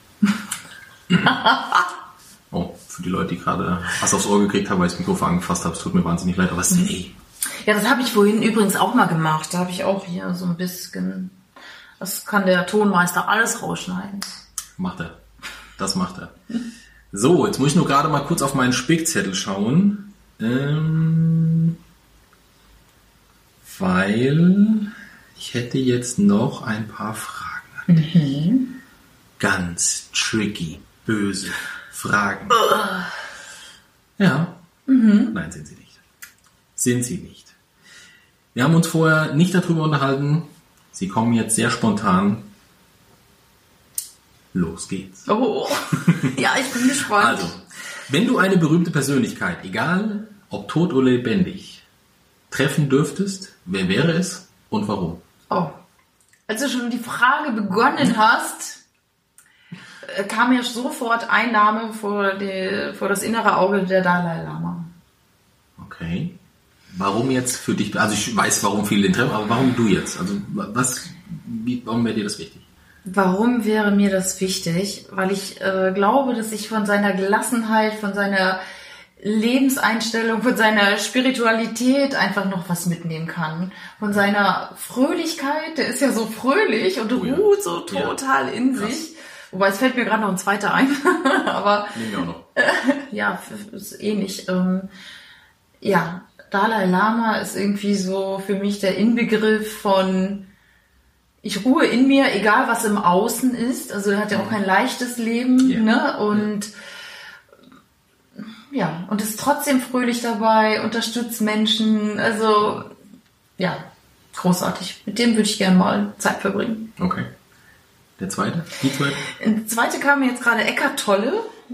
Oh, für die Leute, die gerade was aufs Ohr gekriegt haben, weil ich das Mikrofon angefasst habe, es tut mir wahnsinnig leid, aber was Ja, das habe ich vorhin übrigens auch mal gemacht. Da habe ich auch hier so ein bisschen, das kann der Tonmeister alles rausschneiden. Macht er. Das macht er. So, jetzt muss ich nur gerade mal kurz auf meinen Spickzettel schauen. Weil ich hätte jetzt noch ein paar Fragen. Ganz tricky, böse Fragen. Ja. Nein, sind sie nicht. Sind sie nicht. Wir haben uns vorher nicht darüber unterhalten. Sie kommen jetzt sehr spontan. Los geht's. Oh, ja, ich bin gespannt. Also, wenn du eine berühmte Persönlichkeit, egal ob tot oder lebendig, treffen dürftest, wer wäre es und warum? Oh, als du schon die Frage begonnen hast, kam mir sofort ein Name vor das innere Auge, der Dalai Lama. Okay. Warum jetzt für dich? Also ich weiß, warum viele den treffen, aber warum du jetzt? Also warum wäre dir das wichtig? Warum wäre mir das wichtig? Weil ich glaube, dass ich von seiner Gelassenheit, von seiner Lebenseinstellung, von seiner Spiritualität einfach noch was mitnehmen kann. Von seiner Fröhlichkeit, der ist ja so fröhlich und ruht so total in sich. Wobei, es fällt mir gerade noch ein zweiter ein. Aber nehmen wir auch noch. Ja, ist ähnlich. Ja, Dalai Lama ist irgendwie so für mich der Inbegriff von ich ruhe in mir, egal was im Außen ist. Also er hat ja auch kein leichtes Leben, ne? Und ja, und ist trotzdem fröhlich dabei, unterstützt Menschen. Also ja, großartig. Mit dem würde ich gerne mal Zeit verbringen. Okay. Der zweite? Die zweite? Der zweite kam mir jetzt gerade Eckhart Tolle.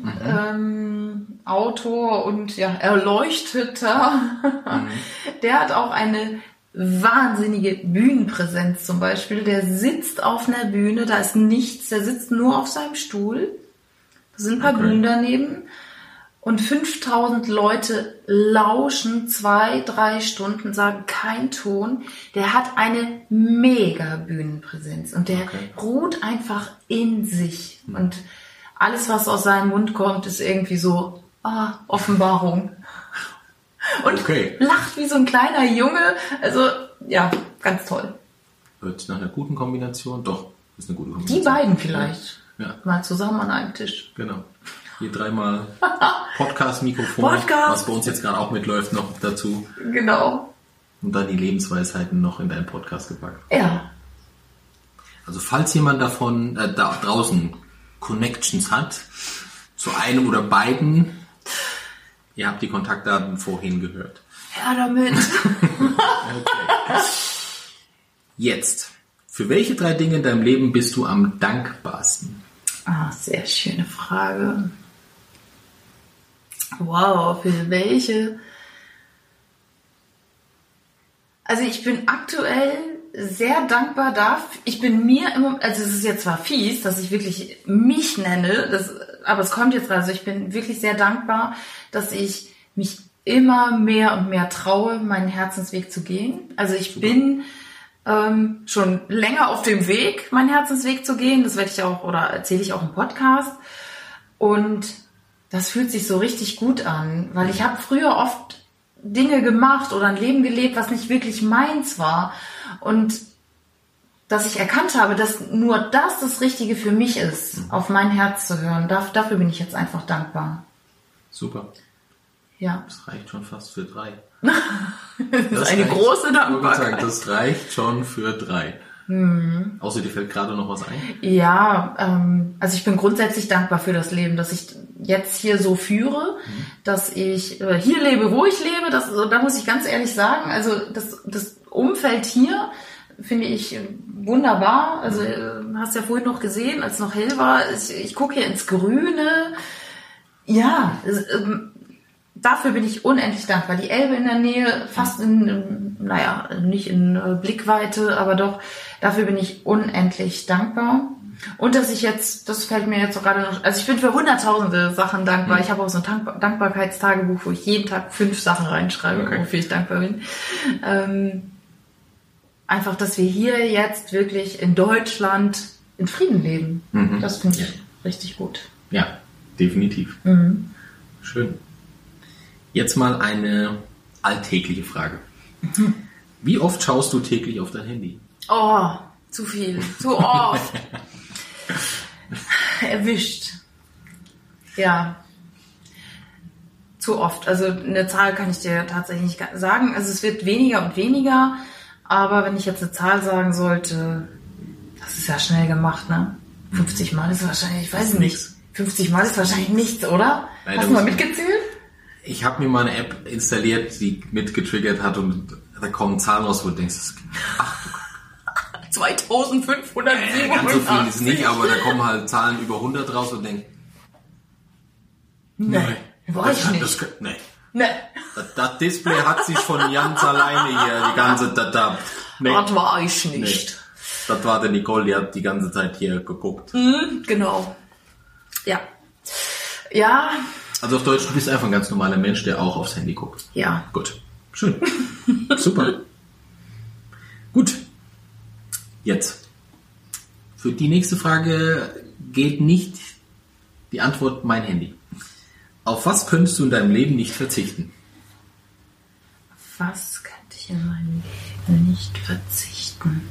Autor und ja, Erleuchteter. Der hat auch eine wahnsinnige Bühnenpräsenz zum Beispiel. Der sitzt auf einer Bühne, da ist nichts, der sitzt nur auf seinem Stuhl. Da sind ein paar Bühnen daneben. Und 5000 Leute lauschen 2-3 Stunden, sagen kein Ton. Der hat eine mega Bühnenpräsenz und der ruht einfach in sich. Und alles, was aus seinem Mund kommt, ist irgendwie so Offenbarung. Und lacht wie so ein kleiner Junge. Also, ja, ganz toll. Hört sich nach einer guten Kombination. Doch, ist eine gute Kombination. Die beiden vielleicht. Ja. Mal zusammen an einem Tisch. Genau. Hier 3-mal Podcast-Mikrofon, was bei uns jetzt gerade auch mitläuft, noch dazu. Genau. Und dann die Lebensweisheiten noch in deinen Podcast gepackt. Ja. Also falls jemand davon da draußen Connections hat, zu einem oder beiden, ihr habt die Kontaktdaten vorhin gehört. Ja, damit. Okay. Jetzt, für welche 3 Dinge in deinem Leben bist du am dankbarsten? Sehr schöne Frage. Wow, für welche? Also ich bin aktuell sehr dankbar dafür. Ich bin mir immer, also es ist jetzt zwar fies, dass ich wirklich mich nenne, aber es kommt jetzt, also ich bin wirklich sehr dankbar, dass ich mich immer mehr und mehr traue, meinen Herzensweg zu gehen. Also ich bin schon länger auf dem Weg, meinen Herzensweg zu gehen. Das werde ich auch oder erzähle ich auch im Podcast. Und das fühlt sich so richtig gut an, weil ich habe früher oft Dinge gemacht oder ein Leben gelebt, was nicht wirklich meins war. Und dass ich erkannt habe, dass nur das Richtige für mich ist, auf mein Herz zu hören. Dafür bin ich jetzt einfach dankbar. Super. Ja. Das reicht schon fast für 3. Das ist eine große Dankbarkeit. Das reicht schon für 3. Außer dir fällt gerade noch was ein? Ja, also ich bin grundsätzlich dankbar für das Leben, dass ich jetzt hier so führe, dass ich hier lebe, wo ich lebe. Da muss ich ganz ehrlich sagen, also das Umfeld hier finde ich wunderbar. Also hast ja vorhin noch gesehen, als es noch hell war, ich gucke hier ins Grüne. Ja, dafür bin ich unendlich dankbar. Die Elbe in der Nähe, fast nicht in Blickweite, aber doch, dafür bin ich unendlich dankbar. Und dass ich jetzt, das fällt mir jetzt so gerade noch, also ich bin für hunderttausende Sachen dankbar. Ich habe auch so ein Dankbarkeitstagebuch, wo ich jeden Tag 5 Sachen reinschreibe, wofür ich dankbar bin. Einfach, dass wir hier jetzt wirklich in Deutschland in Frieden leben. Das finde ich richtig gut. Ja, definitiv. Schön. Jetzt mal eine alltägliche Frage. Wie oft schaust du täglich auf dein Handy? Oh, zu viel. Zu oft. Erwischt. Ja. Zu oft. Also eine Zahl kann ich dir tatsächlich nicht sagen. Also es wird weniger und weniger. Aber wenn ich jetzt eine Zahl sagen sollte, das ist ja schnell gemacht, ne? 50 Mal ist wahrscheinlich, ich weiß nicht. 50 Mal ist wahrscheinlich nichts, oder? Nein, hast du mal mitgezählt? Ich habe mir mal eine App installiert, die mitgetriggert hat und da kommen Zahlen raus, wo du denkst, ach du 2587. Ganz so viel ist nicht, aber da kommen halt Zahlen über 100 raus und denken, nee, weiß ich nicht. Nee. Das Display hat sich von ganz alleine hier die ganze Das war ich nicht. Nee. Das war der Nicole, die hat die ganze Zeit hier geguckt. Genau. Ja. Ja. Also auf Deutsch, du bist einfach ein ganz normaler Mensch, der auch aufs Handy guckt. Ja. Gut. Schön. Super. Gut. Jetzt. Für die nächste Frage geht nicht die Antwort mein Handy. Auf was könntest du in deinem Leben nicht verzichten? Auf was könnte ich in meinem Leben nicht verzichten?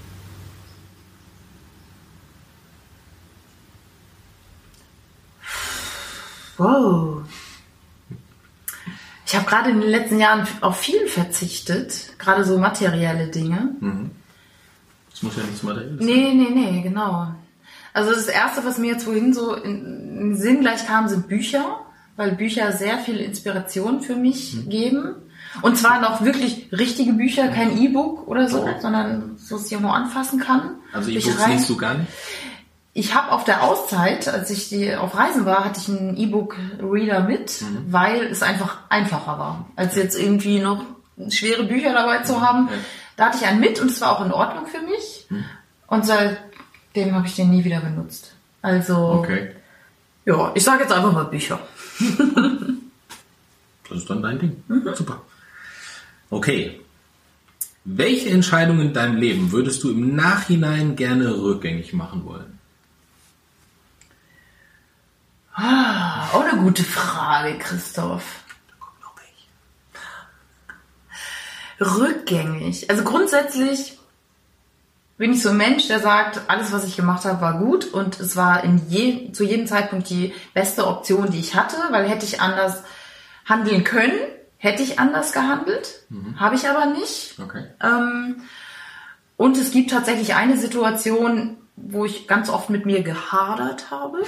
Wow. Ich habe gerade in den letzten Jahren auf viel verzichtet, gerade so materielle Dinge. Das muss ja nichts Materielles sein. Nee, genau. Also das Erste, was mir jetzt vorhin so in den Sinn gleich kam, sind Bücher, weil Bücher sehr viel Inspiration für mich geben. Und zwar noch wirklich richtige Bücher, kein E-Book oder so, sondern so, dass ich auch noch anfassen kann. Also E-Books liest du gar nicht? Ich habe auf der Auszeit, als ich auf Reisen war, hatte ich einen E-Book-Reader mit, weil es einfach einfacher war, als jetzt irgendwie noch schwere Bücher dabei zu haben. Da hatte ich einen mit und es war auch in Ordnung für mich. Und seitdem habe ich den nie wieder benutzt. Also, ja, ich sage jetzt einfach mal Bücher. Das ist dann dein Ding. Super. Okay. Welche Entscheidung in deinem Leben würdest du im Nachhinein gerne rückgängig machen wollen? Auch eine gute Frage, Christoph. Da kommt noch welche. Rückgängig. Also grundsätzlich bin ich so ein Mensch, der sagt, alles, was ich gemacht habe, war gut und es war zu jedem Zeitpunkt die beste Option, die ich hatte, weil hätte ich anders handeln können, hätte ich anders gehandelt, habe ich aber nicht. Okay. Und es gibt tatsächlich eine Situation, wo ich ganz oft mit mir gehadert habe.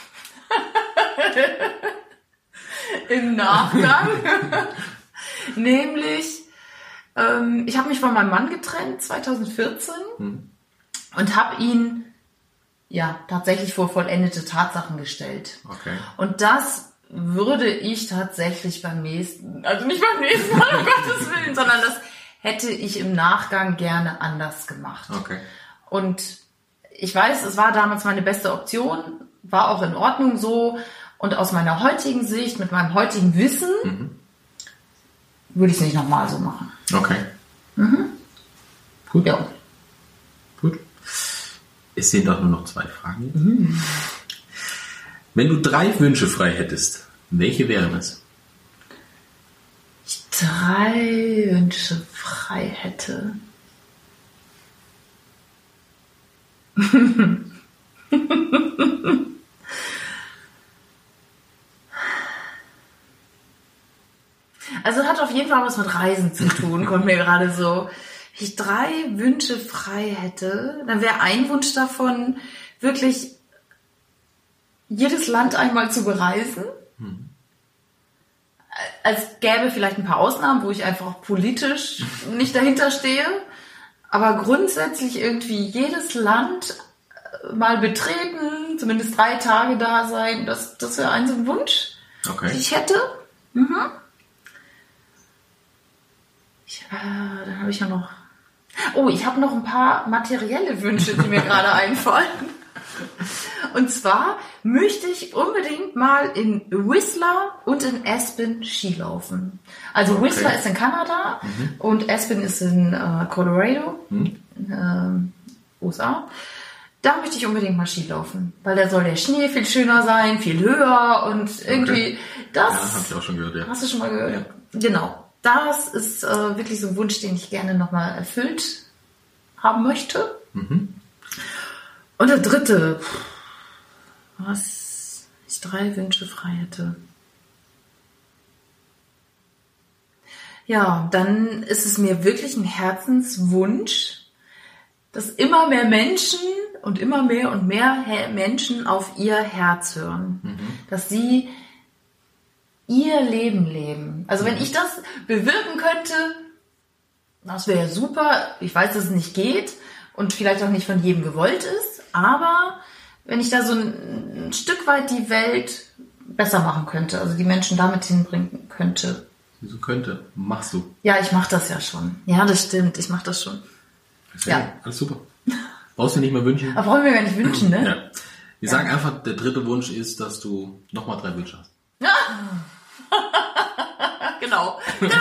Im Nachgang. Nämlich, ich habe mich von meinem Mann getrennt 2014 und habe ihn tatsächlich vor vollendete Tatsachen gestellt. Okay. Und das würde ich tatsächlich nicht beim nächsten Mal, um Gottes Willen, sondern das hätte ich im Nachgang gerne anders gemacht. Okay. Und ich weiß, es war damals meine beste Option, war auch in Ordnung so. Und aus meiner heutigen Sicht, mit meinem heutigen Wissen, würde ich es nicht nochmal so machen. Okay. Gut. Ja. Gut. Es sind doch nur noch 2 Fragen. Wenn du 3 Wünsche frei hättest, welche wären es? Ich 3 Wünsche frei hätte. Also hat auf jeden Fall was mit Reisen zu tun, kommt mir gerade so. Wenn ich 3 Wünsche frei hätte, dann wäre ein Wunsch davon, wirklich jedes Land einmal zu bereisen. Es gäbe vielleicht ein paar Ausnahmen, wo ich einfach politisch nicht dahinter stehe. Aber grundsätzlich irgendwie jedes Land mal betreten, zumindest 3 Tage da sein, das wäre ein so ein Wunsch, den ich hätte. Dann habe ich ja noch... Oh, ich habe noch ein paar materielle Wünsche, die mir gerade einfallen. Und zwar möchte ich unbedingt mal in Whistler und in Aspen Skilaufen. Also Whistler ist in Kanada und Aspen ist in Colorado, USA. Da möchte ich unbedingt mal Skilaufen, weil da soll der Schnee viel schöner sein, viel höher und irgendwie das... Ja, habe ich auch schon gehört, ja. Hast du schon mal gehört? Ja. Genau. Das ist wirklich so ein Wunsch, den ich gerne nochmal erfüllt haben möchte. Und der 3. Was ich 3 Wünsche frei hätte. Ja, dann ist es mir wirklich ein Herzenswunsch, dass immer mehr Menschen und immer mehr und mehr Menschen auf ihr Herz hören. Dass sie ihr Leben leben. Also wenn ich das bewirken könnte, das wäre super. Ich weiß, dass es nicht geht. und vielleicht auch nicht von jedem gewollt ist, aber wenn ich da so ein Stück weit die Welt besser machen könnte, also die Menschen damit hinbringen könnte. Wieso könnte? Machst du. Ja, ich mache das ja schon. Ja, das stimmt, ich mache das schon. Ja. Alles super. Brauchst du nicht mehr wünschen? Aber brauchen wir gar nicht wünschen, ne? Ja. Wir sagen einfach, der dritte Wunsch ist, dass du nochmal 3 Wünsche hast. Ja. Genau.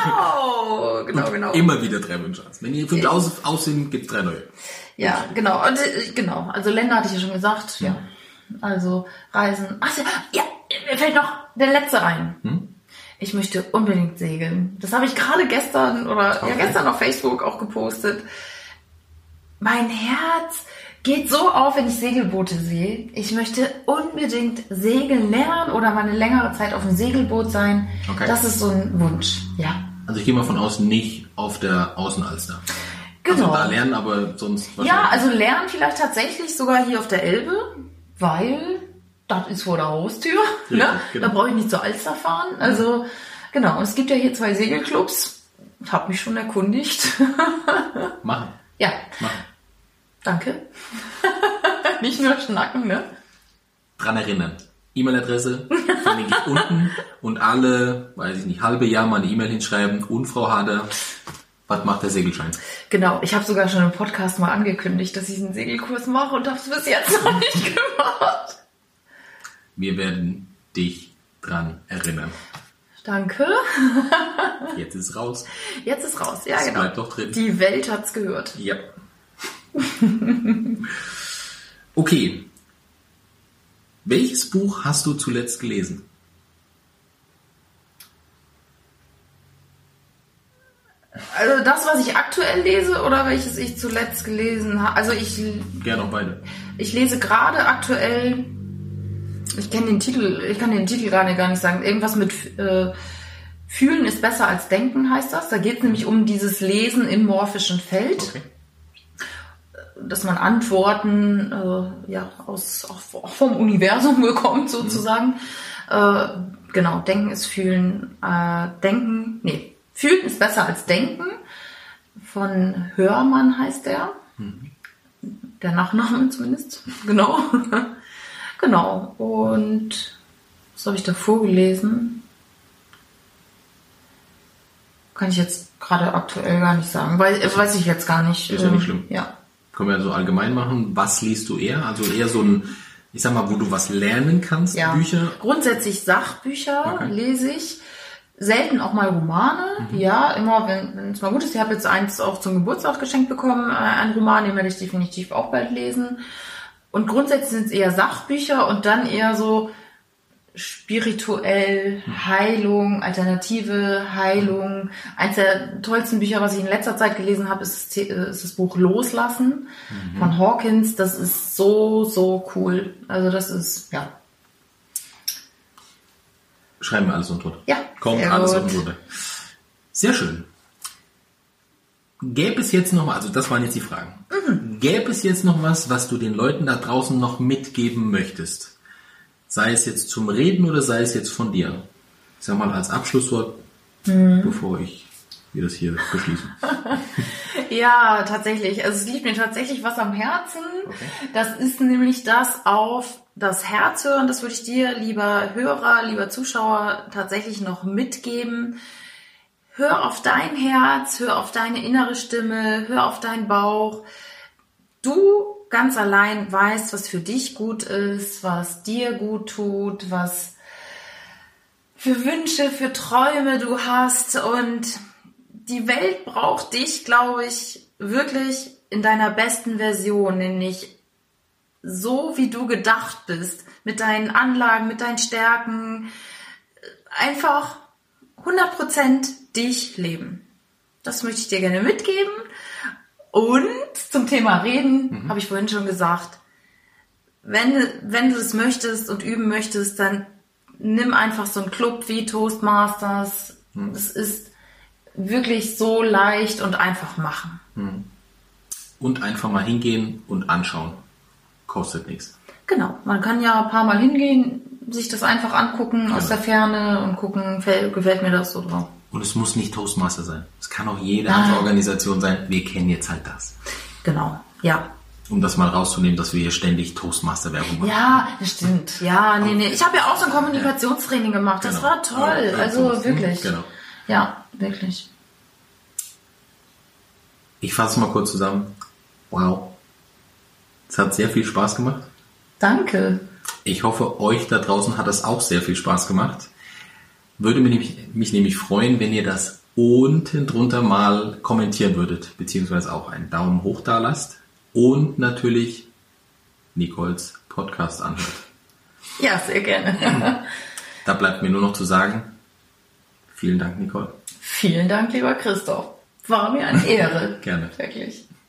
Immer wieder 3 Wünsche hast. Wenn die 5 aus sind, gibt es 3 neue. Ja, genau. Und, genau. Also Länder hatte ich ja schon gesagt. Ja. Also Reisen. Ach ja, mir fällt noch der letzte ein. Ich möchte unbedingt segeln. Das habe ich gerade gestern auf Facebook auch gepostet. Mein Herz geht so auf, wenn ich Segelboote sehe. Ich möchte unbedingt segeln lernen oder mal eine längere Zeit auf dem Segelboot sein. Okay. Das ist so ein Wunsch, ja. Also ich gehe mal von außen nicht auf der Außenalster. Genau. Also da lernen, aber sonst wahrscheinlich. Ja, also lernen vielleicht tatsächlich sogar hier auf der Elbe, weil das ist vor der Haustür. Ja, ne? genau. Da brauche ich nicht zur Alster fahren. Also genau, und es gibt ja hier 2 Segelclubs. Ich habe mich schon erkundigt. Machen. Ja. Machen. Danke. Nicht nur schnacken, ne? Dran erinnern. E-Mail-Adresse verlinke ich unten und alle, weiß ich nicht, halbe Jahr mal eine E-Mail hinschreiben. Und Frau Harder, was macht der Segelschein? Genau, ich habe sogar schon im Podcast mal angekündigt, dass ich einen Segelkurs mache und habe es bis jetzt noch nicht gemacht. Wir werden dich dran erinnern. Danke. Jetzt ist es raus. Jetzt ist raus, ja, das genau. Bleibt doch drin. Die Welt hat's gehört. Ja. Okay. Welches Buch hast du zuletzt gelesen? Also das, was ich aktuell lese oder welches ich zuletzt gelesen habe? Also Gerne auch beide. Ich lese gerade aktuell, ich kann den Titel gerade gar nicht sagen, irgendwas mit Fühlen ist besser als Denken heißt das. Da geht es nämlich um dieses Lesen im morphischen Feld. Okay. Dass man Antworten vom Universum bekommt sozusagen. Genau, Denken ist Fühlen. Fühlen ist besser als Denken. Von Hörmann heißt der. Der Nachname zumindest. Genau. Genau. Und was habe ich da vorgelesen? Kann ich jetzt gerade aktuell gar nicht sagen. Weiß ich jetzt gar nicht. Ist ja nicht schlimm. Ja. Können wir so allgemein machen. Was liest du eher? Also eher so ein, ich sag mal, wo du was lernen kannst, ja. Bücher? Grundsätzlich Sachbücher lese ich. Selten auch mal Romane. Ja, immer, wenn es mal gut ist. Ich habe jetzt eins auch zum Geburtstag geschenkt bekommen. Ein Roman, den werde ich definitiv auch bald lesen. Und grundsätzlich sind es eher Sachbücher und dann eher so spirituell, Heilung, alternative Heilung. Eins der tollsten Bücher, was ich in letzter Zeit gelesen habe, ist das Buch Loslassen von Hawkins. Das ist so, so cool. Also das ist, ja. Schreiben wir alles unter. Ja, kommt alles unter. Sehr schön. Gäbe es jetzt noch mal, also das waren jetzt die Fragen. Gäbe es jetzt noch was du den Leuten da draußen noch mitgeben möchtest? Sei es jetzt zum Reden oder sei es jetzt von dir? Ich sag mal als Abschlusswort, bevor wir das hier beschließen. Ja, tatsächlich. Also es liegt mir tatsächlich was am Herzen. Okay. Das ist nämlich das auf das Herz hören. Das würde ich dir, lieber Hörer, lieber Zuschauer, tatsächlich noch mitgeben. Hör auf dein Herz, hör auf deine innere Stimme, hör auf deinen Bauch. Du ganz allein weißt, was für dich gut ist, was dir gut tut, was für Wünsche, für Träume du hast. Und die Welt braucht dich, glaube ich, wirklich in deiner besten Version, nämlich so, wie du gedacht bist, mit deinen Anlagen, mit deinen Stärken, einfach 100% dich leben. Das möchte ich dir gerne mitgeben. Und zum Thema Reden, habe ich vorhin schon gesagt, wenn du das möchtest und üben möchtest, dann nimm einfach so einen Club wie Toastmasters. Das ist wirklich so leicht und einfach machen. Und einfach mal hingehen und anschauen. Kostet nichts. Genau, man kann ja ein paar Mal hingehen, sich das einfach angucken aus der Ferne und gucken, gefällt mir das oder. Und es muss nicht Toastmaster sein. Es kann auch jede andere Organisation sein. Wir kennen jetzt halt das. Genau, ja. Um das mal rauszunehmen, dass wir hier ständig Toastmaster-Werbung machen. Ja, das stimmt. Ja, nee. Ich habe ja auch so ein Kommunikationstraining gemacht. Das war toll. Also wirklich. Genau. Ja, wirklich. Ich fasse mal kurz zusammen. Wow. Es hat sehr viel Spaß gemacht. Danke. Ich hoffe, euch da draußen hat es auch sehr viel Spaß gemacht. Würde mich nämlich freuen, wenn ihr das unten drunter mal kommentieren würdet, beziehungsweise auch einen Daumen hoch da lasst und natürlich Nicoles Podcast anhört. Ja, sehr gerne. Da bleibt mir nur noch zu sagen, vielen Dank, Nicole. Vielen Dank, lieber Christoph. War mir eine Ehre. Gerne. Wirklich.